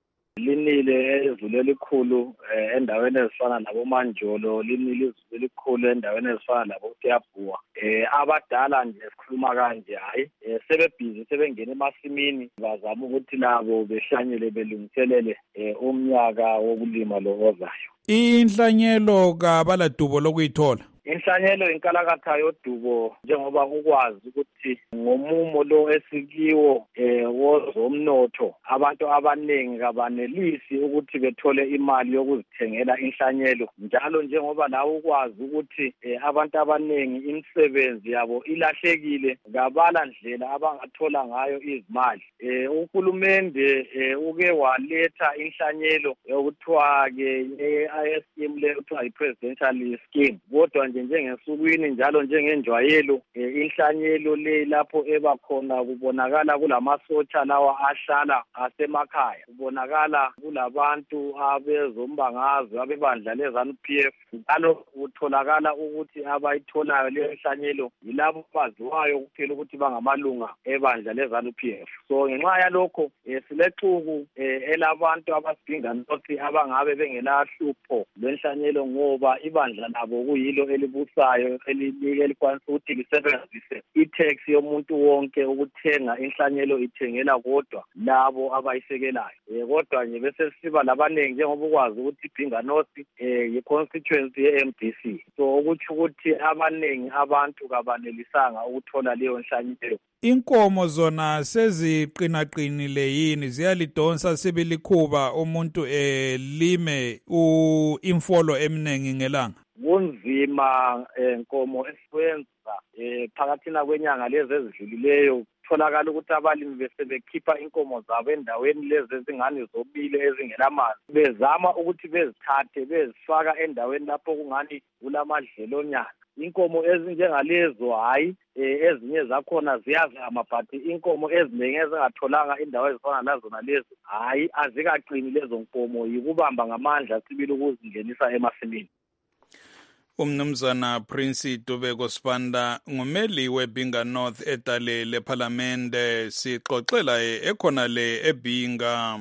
Linile ezulu elikhulu endaweni ezifana laboManjolo, linile izulu elikhulu endaweni ezifana laboSiyabhuwa. Eh abadala nje sikhuluma kanje hayi sebebhizi sebengena emasimini bazama ukuthi labo behlanyele belungiselele umnyaka wokulima lo ozayo. Inhlanyelo kabaladubo lokuyithola. Inhlanyelo inkalakatha yodubo njengoba ukwazi ukuthi ngomumo lo esikiwo eh wozomnotho abantu abanengi kabanelisi ukuthi bethole imali yokuzithengela inhlanyelo, njalo njengoba lawo ukwazi ukuthi eh, abantu abanengi imisebenzi yabo ilahlekile ngabala ndlela abangathola ngayo izimali. Eh uhulumende eh, uke waletha inhlanyelo yokuthiwa ke I S M le kuthiwa i-presidential scheme, kodwa njengesukwini njalo njengenjwayelo inhlanyelo le lapho eba khona kubonakala kulamasotsha lawa ahlala asemakhaya, kubonakala kulabantu abezombangazwe abebandla leZANU P F, njalo utholakala ukuthi abayitholayo le nhlanyelo yilabo baziwayo kuphela ukuthi bangamalunga ebandla leZANU P F. So ngenxa yalokho silexuku elabantu abasibhinga nothi abangabe bengelahlupho lwenhlanyelo ngoba ibandla labo kuyilo elibusayo elikwanisa ukuthi lisebenzise i-tax yomuntu wonke ukuthenga inhlanyelo ithengela kodwa labo abayisekelayo. Kodwa nje bese siba labanengi njengoba ukwazi ukuthi iBhinga North eh yi-constituency ye-M D C, so ukuthi ukuthi abanengi abantu kabanelisanga ukuthola leyo nhlanyelo. Inkomo zona seziqinaqinile yini, ziyalidonsa sibilikhuba umuntu elime u imfolo eminingi ngelanga? Kunzima enkomo esiyenza eh phakathina kwenyanga lezi ezidlulileyo tholakala ukuthi abalimi bese bekhipha inkomo zabo endaweni lezi ezingane zobile ezingelamanzi, bezama ukuthi bezithathe bezifaka endaweni lapho kungani kulamadlelonyana. inkomo ezinjengalezo hayi ezinye zakhona ziyazama but inkomo eziningi ezingatholanga indawo ezifana nazona lezo hayi azikaqini lezo nkomo yikubamba ngamandla sibili ukuzingenisa emasimini. Umnumzana Prince Dubeko Sibanda ngumeli weBinga North etale leParliamente sixoxela ekhona le eBinga.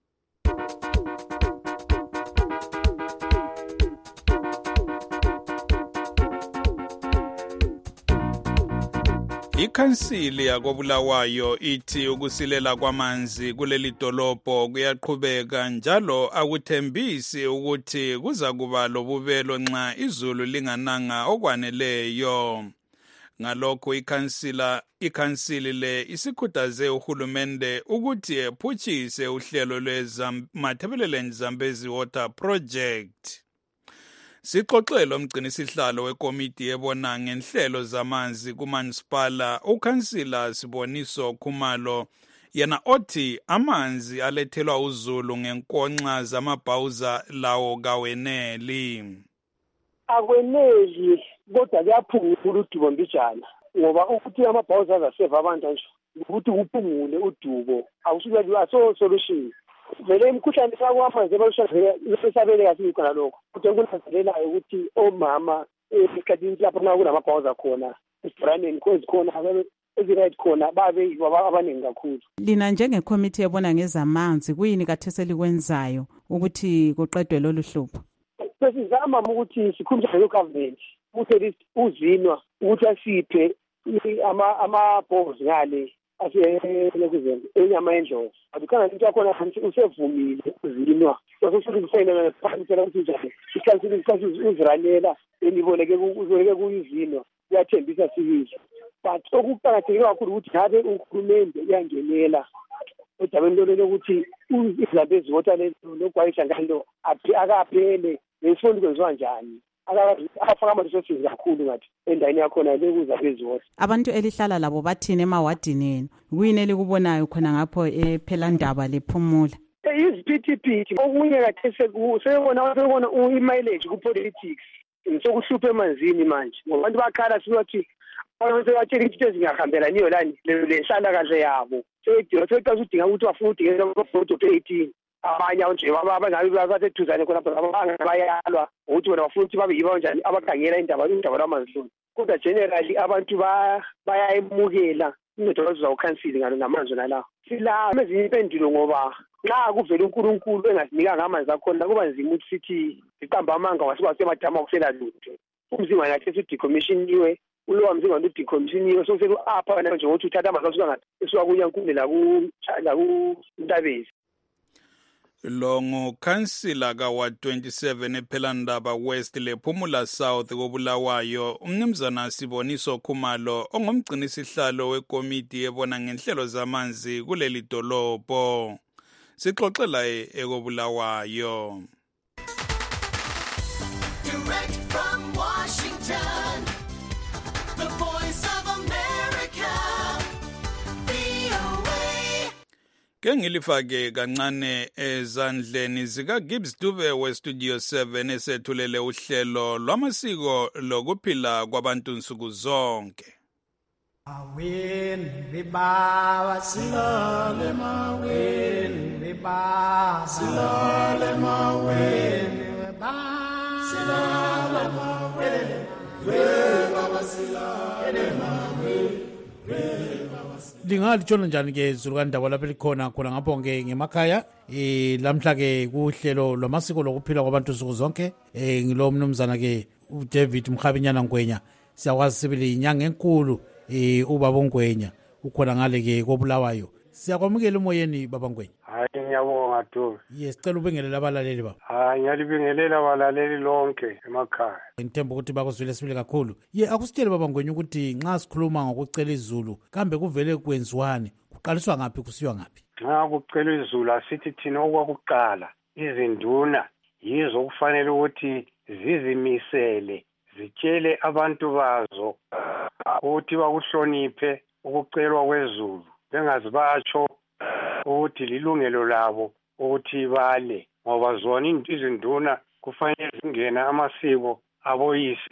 Ikhansili yakobulawayo ithi ukusilela kwamanzi kuleli dolobho kuyaqhubeka njalo akuthembisi ukuthi kuza kuba lobubelo nxa izulu lingananga okwaneleyo. Ngalokho ikhansila ikhansili le isikhuthaze uhulumende ukuthi ephutshise uhlelo lweZambezi Zambezi Water Project. Sixoxelo umgcinisihlalo wekomiti ebona ngenhlelo zamanzi kumansipala ukhansila Siboniso Khumalo yena othi amanzi alethelwa uzulu ngenkonxa zamabhawuza lawo kaweneli. Akweneli kodwa kuyaphungula udubo mbijana ngoba ukuthi amabhawuza azaseva abantu nje ukuthi kuphungule udubo awusuke aso solution. Vele imikhuhlane sakwamanzi ebalushabele kahle khona lokho kodwa kunanzelelayo ukuthi omama esikhathini lapho nxa kunamabhawuza khona esibraneni khona eziright khona babe abaningi kakhulu. Lina njengecommittee ebona ngezamanzi kuyini kathese likwenzayo ukuthi kuqedwe lolu hlupho? Besizama ukuthi sikhulumisane no-government ukuthi uzinwa ukuthi asiphe ama-bowls ngale aselekuzeni enyama endlovu adukana into yakhona usevumile uzinwa sosokusebenza ngaphandle ukuthi njani ikhansili ikhansili uziranela eniboleke uboleke kuyizinwa kuyathembisa sibili but okuqakatheke kakhulu ukuthi ngabe uhulumende uyangenela odabeni lolo lokuthi iZambezi Water lokugwayisa ngalo akaphele lesondo kwenziwa njani akafaka ama-resources kakhulu ngathi endaweni yakhona lekuZambezi Water. Abantu elihlala labo bathini emawadini yenu kuyini elikubonayo khona ngapho ePhelandaba lePhumula? Iziphithiphithi okunye kathese sebona sebona i-mileage ku-politics sokuhlupha emanzini manje ngoba abantu bakhala sibathi sebatshela into ezingahambelaniyo lani lenhlala kahle yabo seqasa udinga ukuthi bafuna udingela amabhodo eighteen abanye nje abangabe baseduzane khona bayalwa ukuthi bona bafuna ukuthi babe yibo njani abakhangela indaba indaba lwamanzi kodwa generally abantu bayayemukela incwadi zawukhansili ngamanzi nalawo sila ezinye impendulo ngoba nxa kuvela uNkulunkulu engasinikanga amanzi akhona kuba nzima ukuthi sithi siqamba amanga wasibasemadama okusela lutho umzimba ngathi sidecommissioniwe ulowa mzimba udecommissioniwe sokuselu apha nje ukuthi uthatha amanzi asuka ngathi esuka kuNyankulu la ku Ntabezi. Lo ngukhansila ka-Ward twenty-seven ePhelandaba West lePhumula South kobulawayo umnumzana Siboniso Khumalo ongumgcinisihlalo wekomiti ebona ngenhlelo zamanzi kuleli dolobho. Sixoxela ekobulawayo. Direct from Washington, the voice of America, V O A. Ke ngilifake kancane ezandleni zika Gibbs Dube we Studio seven esethulele uhlelo lwamasiko lokuphila kwabantu nsuku zonke. Awen riba silale mawen riba silale mawen riba silale mawen riba silale mawen. Lingatshona njani ke zulukandaba lapha likhona khona ngapho ke ngemakhaya eh lamhla ke kuhlelo lwamasiko lokuphila kwabantu nsuku zonke eh ngilo mnumzana ke uDavid Mkhabinyana Ngwenya siyakwazi sibili inyanga enkulu eh ubaba Ngwenya ukhona ngale ke kobulawayo siyakwamukela umoyeni baba Ngwenya. Hayi ngiyabonga Dube. Yes cela ubingelela abalaleli baba. Hayi ngiyalibingelela abalaleli lonke emakhaya. Ngithemba ukuthi bakuzwile sibili kakhulu. Ye akusitshele baba Ngwenya ukuthi nxa sikhuluma ngokucela izulu kambe kuvele kwenziwane kuqaliswa ngapi kusiwa ngapi? Nxa kucela izulu asithi thina okwakuqala izinduna yizo kufanele ukuthi zizimisele zitshele abantu bazo ukuthi bakuhloniphe ukucelwa kwezulu bengazibatsho ukuthi lilungelo labo ukuthi bale ngoba zona izinduna kufanele zingena amasiko aboyise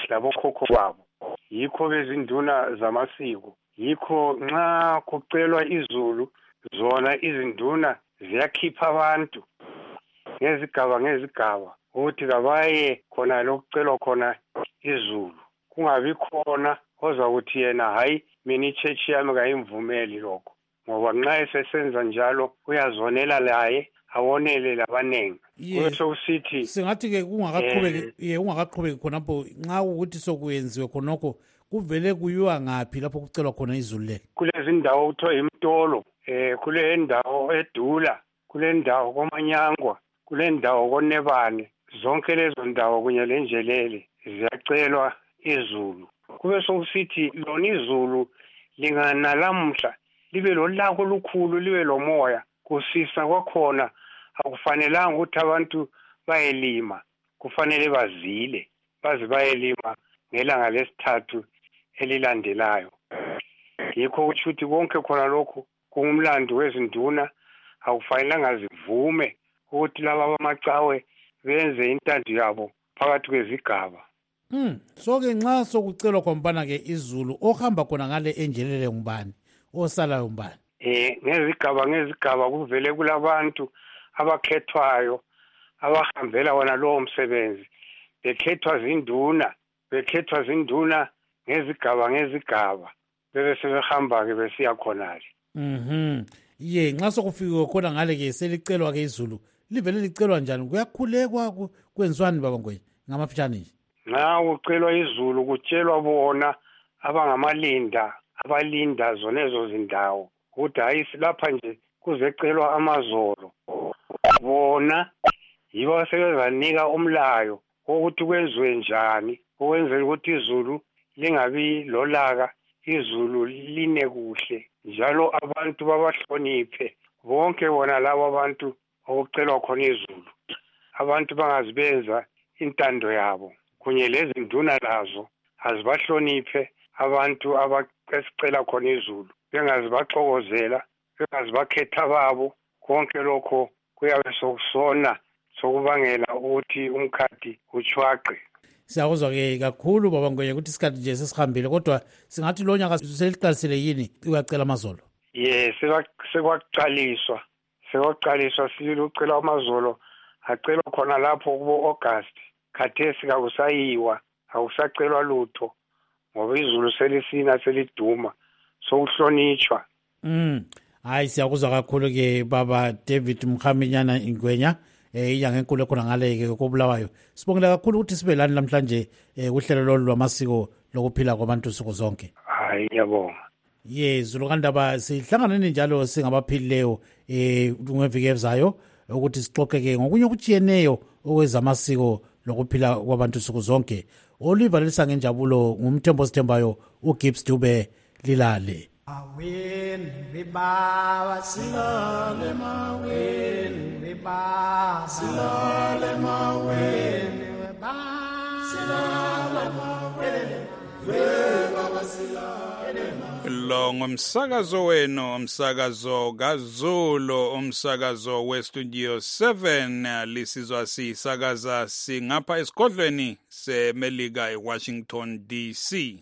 labokhokho babo, yikho bezinduna zamasiko, yikho nxa kucelwa izulu zona izinduna ziyakhipha abantu ngezigaba ngezigaba ukuthi kabaye khona lokucelwa khona izulu, kungabi khona ozakuthi yena hayi mina ichechi yami kayimvumeli lokho, ngoba nxa esesenza njalo uyazonela laye awonele labanengi. Kweso usithi singathi ke kungakaqhubeki ye ungakaqhubeki khonapho nxa ukuthi sokuyenziwe khonokho kuvele kuyiwa ngaphi lapho kucelwa khona izulu le. Kulezi ndawo kuthiwa imtolo, eh kule ndawo edula, kule ndawo komanyangwa, kule ndawo konebane, zonke lezo ndawo kunye lenjelele ziyacelwa izulu. Kube sokusithi lona izulu linganalamhla libe lolaka olukhulu libe lomoya, kusisa kwakhona akufanelanga ukuthi abantu bayelima, kufanele bazile baze bayelima ngelanga lesithathu elilandelayo. Yikho ukuthi ukuthi konke khona lokho kungumlando wezinduna, akufanelanga zivume ukuthi laba bamacawe benze intando yabo phakathi kwezigaba. Mm, so ke nxa sokucelwa khompana ke izulu ohamba khona ngale enjelele ngubani, osalayo ngubani? Eh ngezigaba ngezigaba kuvele kulabantu abakhethwayo abahambela wona lowo msebenzi, bekhethwa zinduna, bekhethwa zinduna ngezigaba ngezigaba, bebe sebehamba ke besiya khonale. Mhm. Ye nxa sokufikwe khona ngale ke selicelwa ke izulu, livele licelwa njani? Kuyakhulekwa kwenzwani baba Ngwenya ngamafitshane nje? Nxa ucelwa izulu kutshelwa bona abangamalinda abalinda zonezo zindawo ukuthi hayi silapha nje kuzecelwa amazolo, bona yibo sebezanika umlayo ukuthi kwenziwe njani ukwenzela ukuthi izulu lingabi lolaka, izulu line kuhle njalo abantu babahloniphe bonke bona labo abantu okucelwa khona izulu, abantu bangazibenza intando yabo kunye lezinduna lazo azibahloniphe abantu abacela khona izulu, bengazibaxokozela, bengazibakhetha babo. Konke lokho kuyabe sokusona sokubangela ukuthi umkhathi uchwaqe. Siyakuzwa ke kakhulu baba Ngwenya ukuthi isikhathi nje sesihambile, kodwa singathi lo nyaka seliqalisile yini uyacela amazolo? Yes, sekwaqaliswa sekwaqaliswa silucela amazolo acelwa khona lapho kubo August. Khathesi kakusayiwa, akusacelwa lutho ngoba izulu selisina seliduma sokuhlonitshwa. Mm. Hayi siyakuzwa kakhulu ke baba David Mkhaminyana Ngwenya, eh inyanga enkulu khona ngale ke kobulawayo. Sibongela kakhulu ukuthi sibe lani namhlanje eh uhlelo lolu lwamasiko lokuphila kwabantu suku zonke. Hayi ngiyabonga. Yezulu kandaba sihlanganene njalo singabaphilileyo eh ngeviki ezayo ukuthi sixoxeke ngokunye okujiyeneyo okwezamasiko lokuphila kwabantu suku zonke. Oliver lisangenjabulo ngumthembo sithembayo uGibbs Dube lilale. Awen beba silale mawen beba silale mawen beba silale mawen beba silale mawen. Lo ngumsakazo wenu, umsakazo kaZulu, umsakazo westudio seven, lisizwa sisakaza singapha esigodlweni seMelika eWashington D C.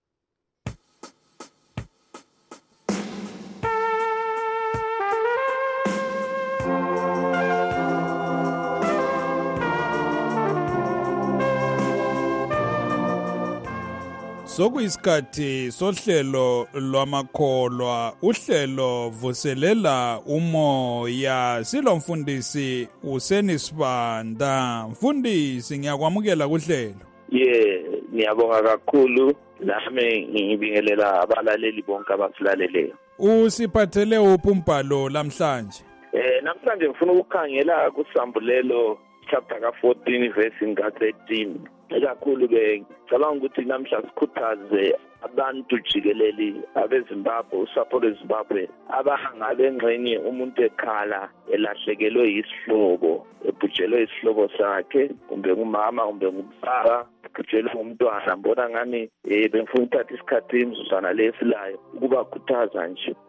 Sokuyisikhathi sohlelo lwamakholwa, uhlelo vuselela umoya. Silomfundisi uSenisibanda. Mfundisi ngiyakwamukela kuhlelo. Yeah, ngiyabonga kakhulu, nami ngibingelela abalaleli bonke abasilaleleyo. Usiphathele uphi umbhalo lamhlanje? Eh namhlanje ngifuna ukukhangela kusambulelo chapter ka fourteen verse ka thirteen. Ekakhulu ke ngicabanga ukuthi namhla sikhuthaze abantu jikelele abeZimbabwe, usapho lweZimbabwe abahangabe engxenye umuntu ekhala elahlekelwe isihlobo, ebhujelwe isihlobo sakhe, kumbe ngumama kumbe ngumfaka, ebhujelwe umntwana. Mbona ngani eh bengifuna ukuthatha isikhathi imizuzwana lesilayo ukubakhuthaza nje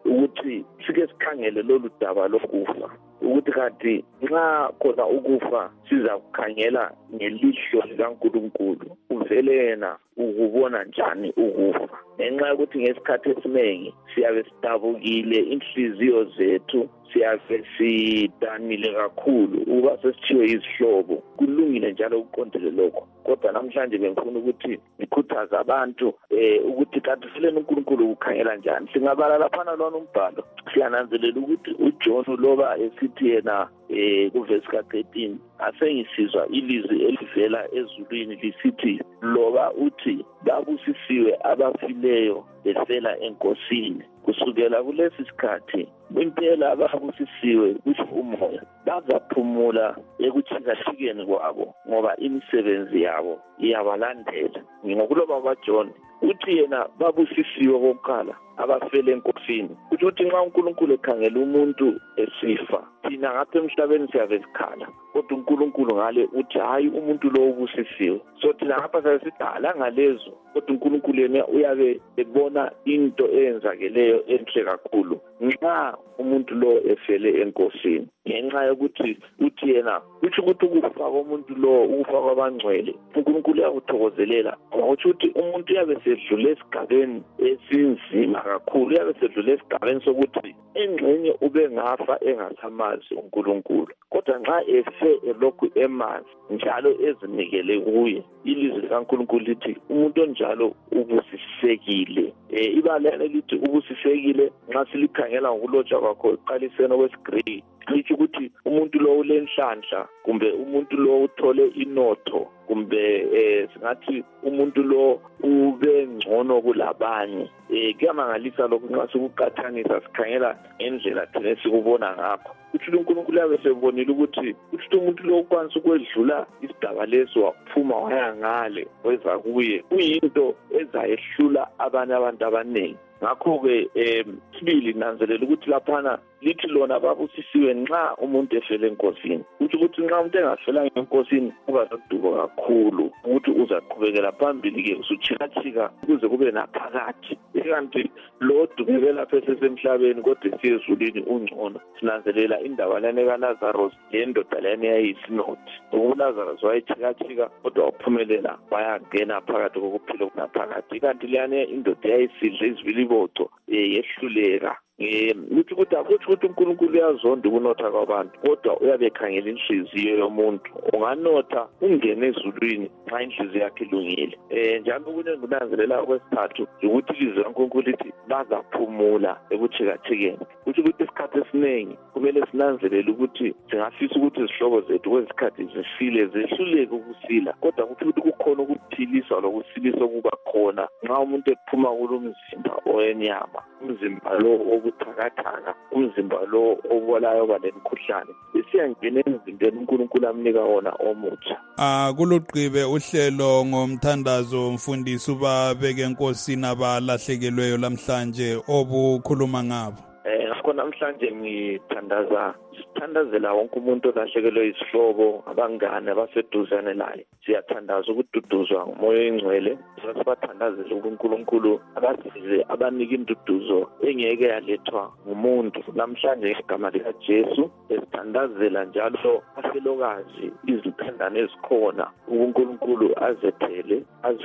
ukuthi sike sikhangele lolu daba lokufa ukuthi kanti nxa khona ukufa siza kukhangela ngelihlo likaNkulunkulu uvele yena ukubona njani ukufa ngenxa yokuthi ngesikhathi esiningi siyabe sidabukile inhliziyo zethu siyabe sidanile kakhulu uba sesithiwe izihlobo kulungile njalo ukuqondele lokho kodwa namhlanje bengifuna ukuthi ngikhuthaza abantu eh ukuthi kanti vele uNkulunkulu ukukhangela njani singabala laphana lona umbhalo siyananzelela ukuthi uJohn loba esithi yena eh kuvesi ka thirteen asengisizwa ilizwi elivela ezulwini lisithi loba uthi babusisiwe abafileyo befela enkosini kusukela kulesi sikhathi impela ababusisiwe kusho umoya bazaphumula ekuthikathikeni kwabo ngoba imisebenzi yabo iyabalandela ngokuloba kwaJohn uthi yena babusisiwe kokuqala abafele enkosini kuthi uthi nxa uNkulunkulu ekhangela umuntu esifa thina ngapha emhlabeni siyabe sikhala kodwa uNkulunkulu ngale uthi hayi umuntu lo ubusisiwe so thina ngapha sasidala ngalezo kodwa uNkulunkulu yena uyabe ebona into eyenzakeleyo enhle kakhulu nxa umuntu lo efele enkosini ngenxa yokuthi uthi yena uthi ukuthi ukufa komuntu lo ukufa kwabangcwele uNkulunkulu uyakuthokozelela ngokuthi uthi umuntu uyabe sedlule esigabeni esinzima kakhulu uyabe sedlule esigabeni sokuthi engxenye ube ngafa engasamazi uNkulunkulu kodwa nxa efe elokhu emazi njalo ezinikele kuye ilizwi likaNkulunkulu lithi umuntu onjalo ubusisekile eh ibalele lithi ubusisekile nxa silikhangela ngokulotshwa kwakho eqaliseni kwesiGreki lithi ukuthi umuntu lo ulenhlanhla kumbe umuntu lo uthole inotho kumbe eh singathi umuntu lo ube ngcono kulabanye eh kuyamangalisa lokho nxa sikuqathanisa sikhangela ngendlela thina sikubona ngakho uthi uNkulunkulu yabe sebonile ukuthi uthi umuntu lo ukwanisa ukwedlula isigaba leso waphuma waya ngale weza kuye kuyinto ezayehlula abanye abantu abaningi ngakho-ke um sibili nanzelela ukuthi laphana lithi lona babusisiwe nxa umuntu efele enkosini uthi ukuthi nxa umuntu engafelanga enkosini kuba nodubo kakhulu ukuthi uzaqhubekela phambili-ke usuchikathika ukuze kube naphakathi ikanti lo odubeke lapha esesemhlabeni kodwa esiyezulwini ungcono sinanzelela indaba lane kaLazarus lendoda lane eyayiyisinothi uLazarus wayechikathika kodwa waphumelela wayangena phakathi kokuphila okunaphakathi kanti leyane indoda eyayisidla izibiliboco yehluleka eh uthi ukuthi akuthi ukuthi uNkulunkulu uyazonda ukunotha kwabantu kodwa uyabe ekhangela inhliziyo yomuntu unganotha ungene ezulwini nxa inhliziyo yakhe ilungile eh njalo kunengunanzelela kwesithathu ukuthi ilizwi kaNkulunkulu lithi bazaphumula ekuthikathikeni uthi ukuthi isikhathi esiningi kumele sinanzelele ukuthi singafisa ukuthi izihlobo zethu kwesikhathi zisile zehluleke ukusila kodwa kuthi ukuthi kukhona ukuphiliswa lokusilisa okuba khona nxa umuntu ephuma kulomzimba owenyama umzimba lo obuthakathaka umzimba lo obolayo balemkhuhlane isiyangena emzimbeni uNkulunkulu amnika wona omutsha akuluqibe uhlelo ngomthandazo mfundisi ubabeke enkosini abalahlekelweyo lamhlanje obukhuluma ngabo eh ngakho namhlanje ngithandaza sithandazela wonke umuntu olahlekelwe isihlobo abangane abaseduzane laye siyathandaza ukududuzwa ngumoya oyingcwele sibathandazela uNkulunkulu abasize abanika induduzo engeke yalethwa ngumuntu namhlanje igama lika Jesu esithandazela njalo afelokazi izithandane ezikhona uNkulunkulu azethele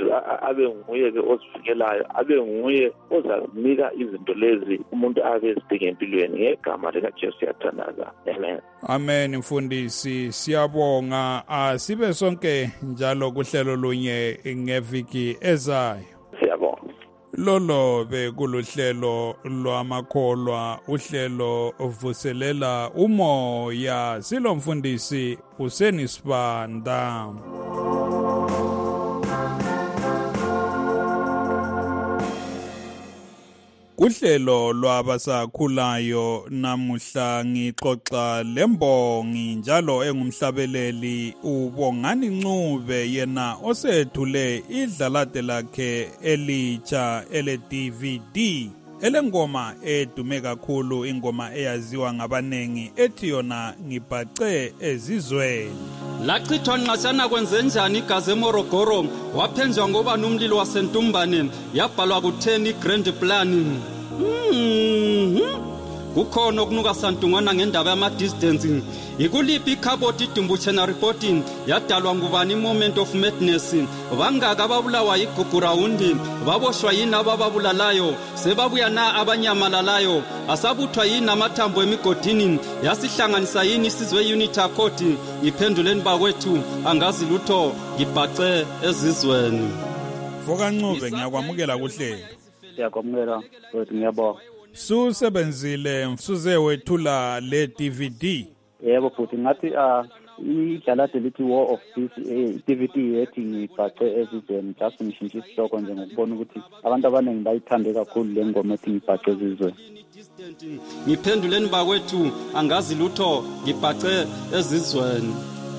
abe nguye ke osivikelayo abe nguye ozanika izinto lezi umuntu abe ezidinga empilweni ngegama lika Jesu siyathandaza. Amen. Amen mfundisi siyabonga asibe sonke njalo kuhlelo lunye ngeviki ezayo. Siyabonga. Lolo bekuluhlelo lwamakholwa uhlelo uvuselela umoya silomfundisi usenisibanda. Uhlelo lwabasakhulayo namuhla ngixoxa lembongi njalo engumhlabeleli uBongani Ncube yena osethule idlalade lakhe elitsha ele D V D elengoma edume kakhulu ingoma eyaziwa ngabanengi ethi yona ngibhace ezizweni lachithwa nqasana kwenzenjani igazi eMorogoro waphenjwa ngoba nomlilo wasentumbane yabhalwa kutheni grand plan Mhm. Kukhona okunuka santungwana ngendaba yama-distance. Ikuliphi ikhaboti idumbuchena reporting yadalwa ngubani moment of madness. Bangaka ababulawa igugu rawundi, baboshwa yini abababulalayo, sebabuya na abanyamalalayo, asabuthwa yini amathambo emigodini, yasihlanganisa yini isizwe unity accord. Iphenduleni bakwethu angazi lutho ngibhace ezizweni. Foka Ncube ngiyakwamukela kuhlelo. Siyakwamukela futhi ngiyabonga. Susebenzile msuze wethula le D V D. Yebo futhi ngathi ah idlala delithi War of Peace D V D ethi ngibhace ezizweni just ngishintsha isihloko nje ngokubona ukuthi abantu abaningi bayithande kakhulu le ngoma ethi ngibhace ezizweni. Ngiphenduleni bakwethu angazi lutho ngibhace ezizweni.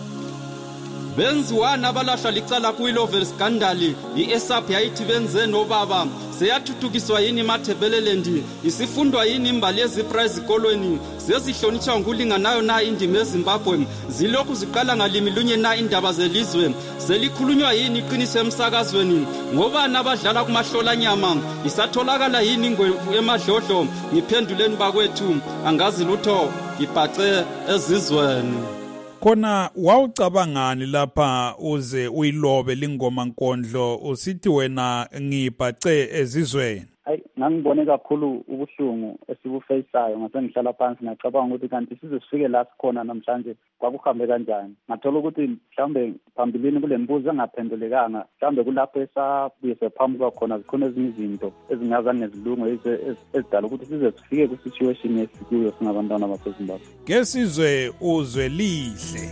Benziwana abalahla licala kuyilovel scandal iESAP yayithi benze nobaba seyathuthukiswa yini mathebelelendi isifundwa yini imbali eziprize kolweni sezihlonitshwa ngulinganayo na indima eZimbabwe zilokhu ziqala ngalimi lunye na indaba zelizwe selikhulunywa yini iqiniso emsakazweni ngoba nabadlala kumahlola nyama isatholakala yini ingwevu emadlodlo ngiphenduleni bakwethu angazi lutho ngibhace ezizweni. Khona wawucabangani lapha uze uyilobe lingoma nkondlo usithi wena ngibhace ezizweni? Hayi ngangibone kakhulu ubuhlungu esibufaceayo ngase ngihlala phansi ngacabanga ukuthi kanti size sifike la sikhona namhlanje kwakuhambe kanjani. Ngathola ukuthi mhlambe phambilini kule mbuzo engaphendulekanga mhlambe kulapho esabuye sephamuka khona zikhona ezinye izinto ezingazange zilunge ezidala ukuthi size sifike ku situation esikuyo singabantwana baseZimbabwe. Ngesizwe uzwe lihle.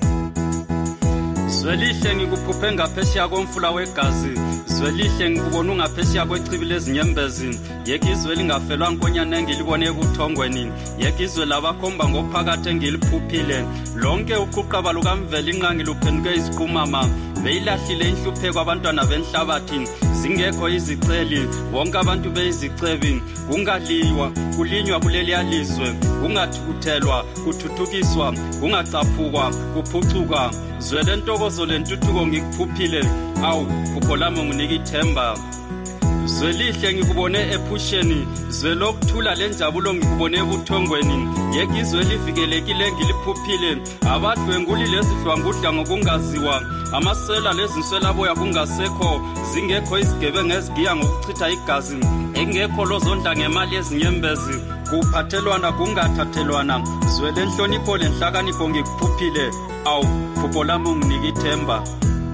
Zwelihle ngikuphuphe ngaphesheya komfula wegazi zwelihle ngikubona ungaphesheya kwechibi lezinyembezi yekizwe lingafelwa nkonyana engilibone ekuthongweni yekizwe labakhomba ngophakathi engiliphuphile lonke uquqaba lukamveli inqangi luphenduke iziqumama beyilahlile inhlupheko abantwana benhlabathi zingekho iziceli wonke abantu beyizicebi kungadliwa kulinywa kuleli yalizwe kungathukuthelwa kuthuthukiswa kungacaphukwa kuphucuka zwele ntokozo lentuthuko ngikuphuphile awu phupho lami nginika ithemba zwelihle ngikubone ephusheni zwelokuthula lenjabulo ngikubone ebuthongweni yekizwe livikelekile ngiliphuphile abadlwenguli lezidlwangudla ngokungaziwa amasela lezinswela boya kungasekho zingekho izigebengu ezigiya ngokuchitha igazi engekho lozondla ngemali ezinyembezi kuphathelwana kungathathelwana zwele nhlonipho lenhlakanipho ngikuphuphile awu phupho lami nginika ithemba.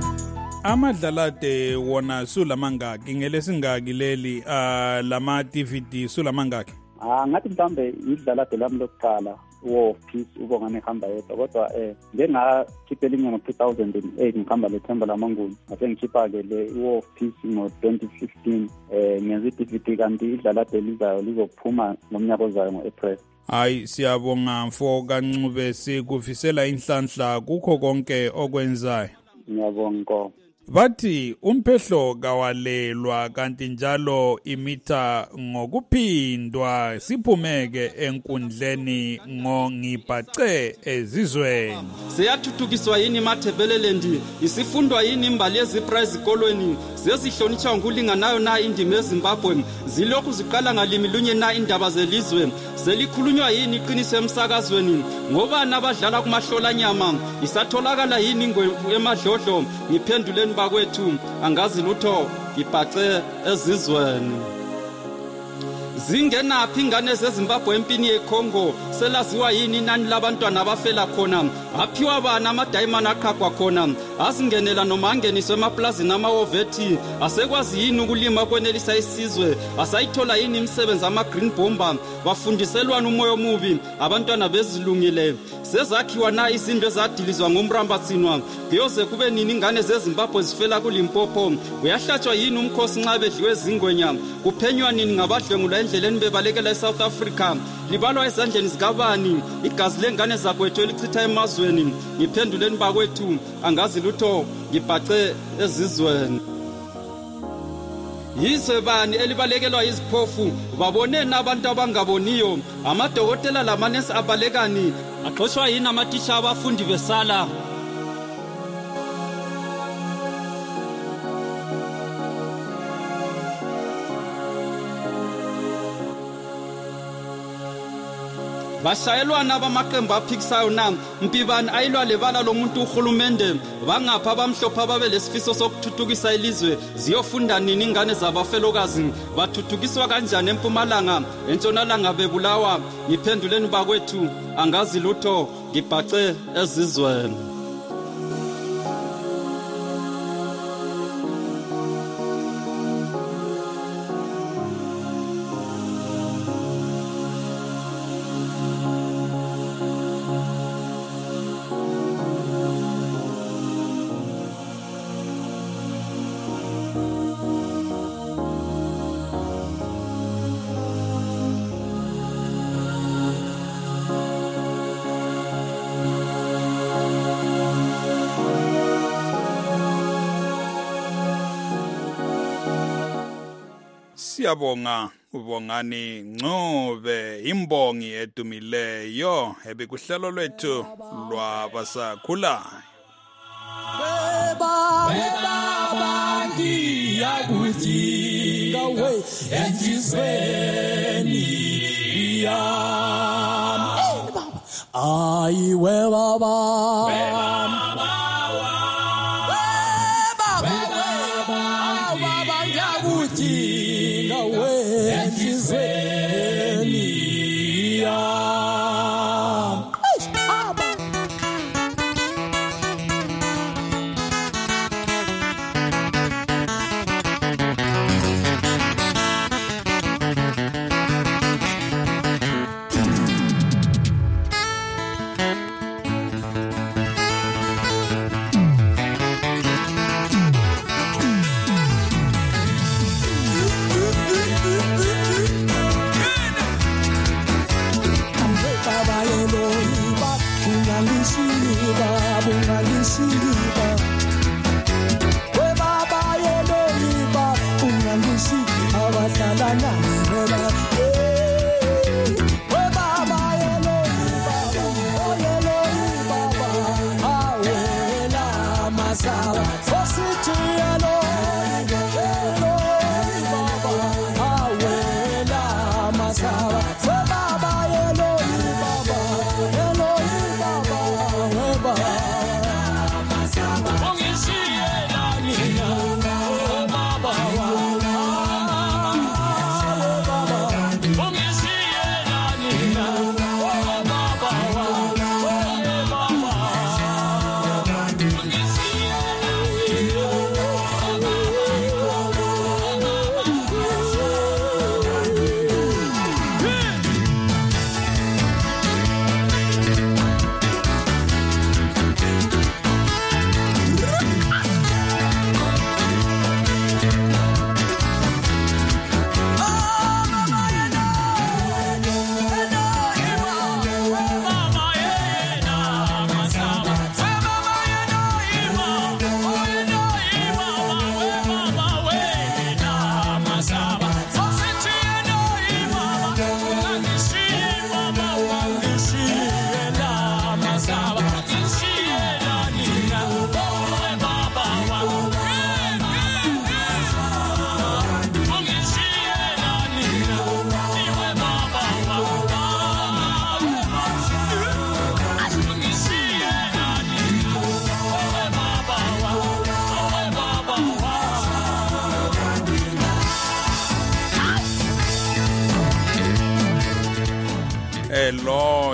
Amadlalade wona sulamangaki ngelesingaki leli uh, lama D V D sulamangaki? Ah ngathi mhlambe idlalade lami lokuqala War of Peace ubongane hamba yedwa kodwa eh ngengakhipha elinye ngo two thousand eight ngihamba lethemba lamanguni ngase ngikhipha ke le War of Peace ngo twenty fifteen eh ngenza i-D V D kanti idlalade lizayo lizophuma ngomnyaka ozayo ngo-April. Hayi siyabonga mfo kaNcube sikufisela inhlanhla kukho konke okwenzayo. Ngiyabonga. Bathi umphehlo kawalelwa kanti njalo imitha ngokuphindwa siphumeke enkundleni ngo ngibhace ezizweni. Seyathuthukiswa yini mathebelelendi isifundwa yini imbali eziprize kolweni sezihlonitshwa ngulinganayo na indima eZimbabwe zilokhu ziqala ngalimi lunye na indaba zelizwe selikhulunywa yini iqiniso emsakazweni ngoba nabadlala kumahlola nyama isatholakala yini ingwevu emadlodlo ngiphenduleni bakwethu angazi lutho ngibhace ezizweni. Zingenaphi ingane zeZimbabwe empini yeCongo selaziwa yini inani labantwana abafela khona aphiwa bana amadayimani aqhaqwa khona azingenela noma angeniswe emaplazini amawovethi asekwazi yini ukulima kwenelisa isizwe asayithola yini imisebenzi ama-green bomber bafundiselwana umoya omubi abantwana bezilungile sezakhiwa na izinto ezadilizwa ngumrambatsinwa kuyoze kube nini ingane zeZimbabwe zifela kuLimpopo uyahlatshwa yini umkhosi nxa bedliwe zingwenya kuphenywa nini ngabadlwengula endleleni bebalekela eSouth Africa libalwa ezandleni zikabani igazi lengane zakwethu elichitha emazweni ngiphenduleni bakwethu angazi lutho ngibhace ezizweni. Yizwe bani elibalekelwa iziphofu baboneni abantu abangaboniyo amadokotela lamanesi abalekani axoshwa yini amatitsha abafundi besala. bashayelwana bamaqembu aphikisayo na mpibani ayilwa lebala lomuntu uhulumende bangapha abamhlophe ababe lesifiso sokuthuthukisa ilizwe ziyofunda nini ingane zabafelokazi bathuthukiswa kanjani empumalanga entshonalanga bebulawa ngiphenduleni bakwethu angazi lutho ngibhace ezizweni. Siyabonga ubongani Ncube imbongi edumileyo ebikuhlelo lwethu lwabasakhula. Beba beba ngiyakudinga we enzizweni yami ayiwe baba beba baba ngiyakudinga we enzizweni yami. Lo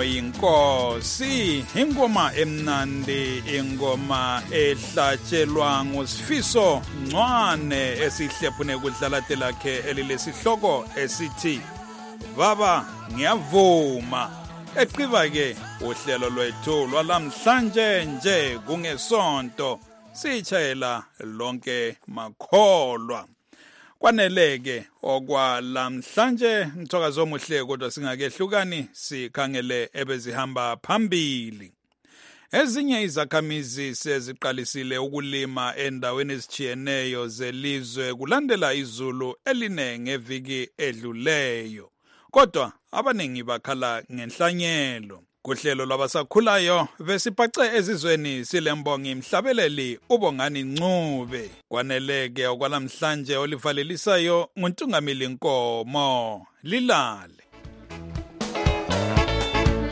inkosi ingoma emnandi ingoma ehlatshelwa nguSifiso Ncwane esihlephune kudlalate lakhe elilesihloko esithi Baba ngiyavuma. Eqiba ke uhlelo lwethu lwalamhlanje nje kungesonto sichayela lonke makholwa. Kwaneleke okwalamhlanje mthokazo omuhle kodwa singakehlukani sikhangele ebezihamba phambili. Ezinye izakhamizi seziqalisile ukulima endaweni ezijiyeneyo zelizwe kulandela izulu eline ngeviki edluleyo. Kodwa abaningi bakhala ngenhlanyelo. Kuhlelo lwabasakhulayo besibhace ezizweni silembongi mhlabeleli ubongani Ncube. Kwaneleke okwalamhlanje olivalelisayo nguNtungamili Nkomo. Lilale.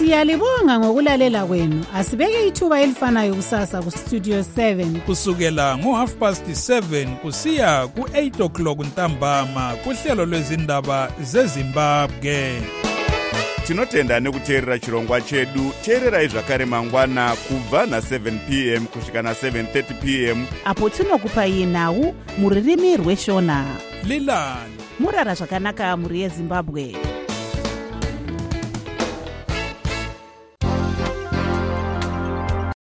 Siyalibonga ngokulalela kwenu. Asibeke ithuba elifanayo kusasa ku Studio seven. Kusukela ngo half past seven kusiya ku eight o'clock ntambama kuhlelo lwezindaba zeZimbabwe. Tinotenda nekuteerera chirongwa chedu. Teererai zvakare mangwana kubva na seven p m kusvika na seven thirty p m apo tinokupai nhau mururimi rweshona. Lilani Murara zvakanaka muri yeZimbabwe.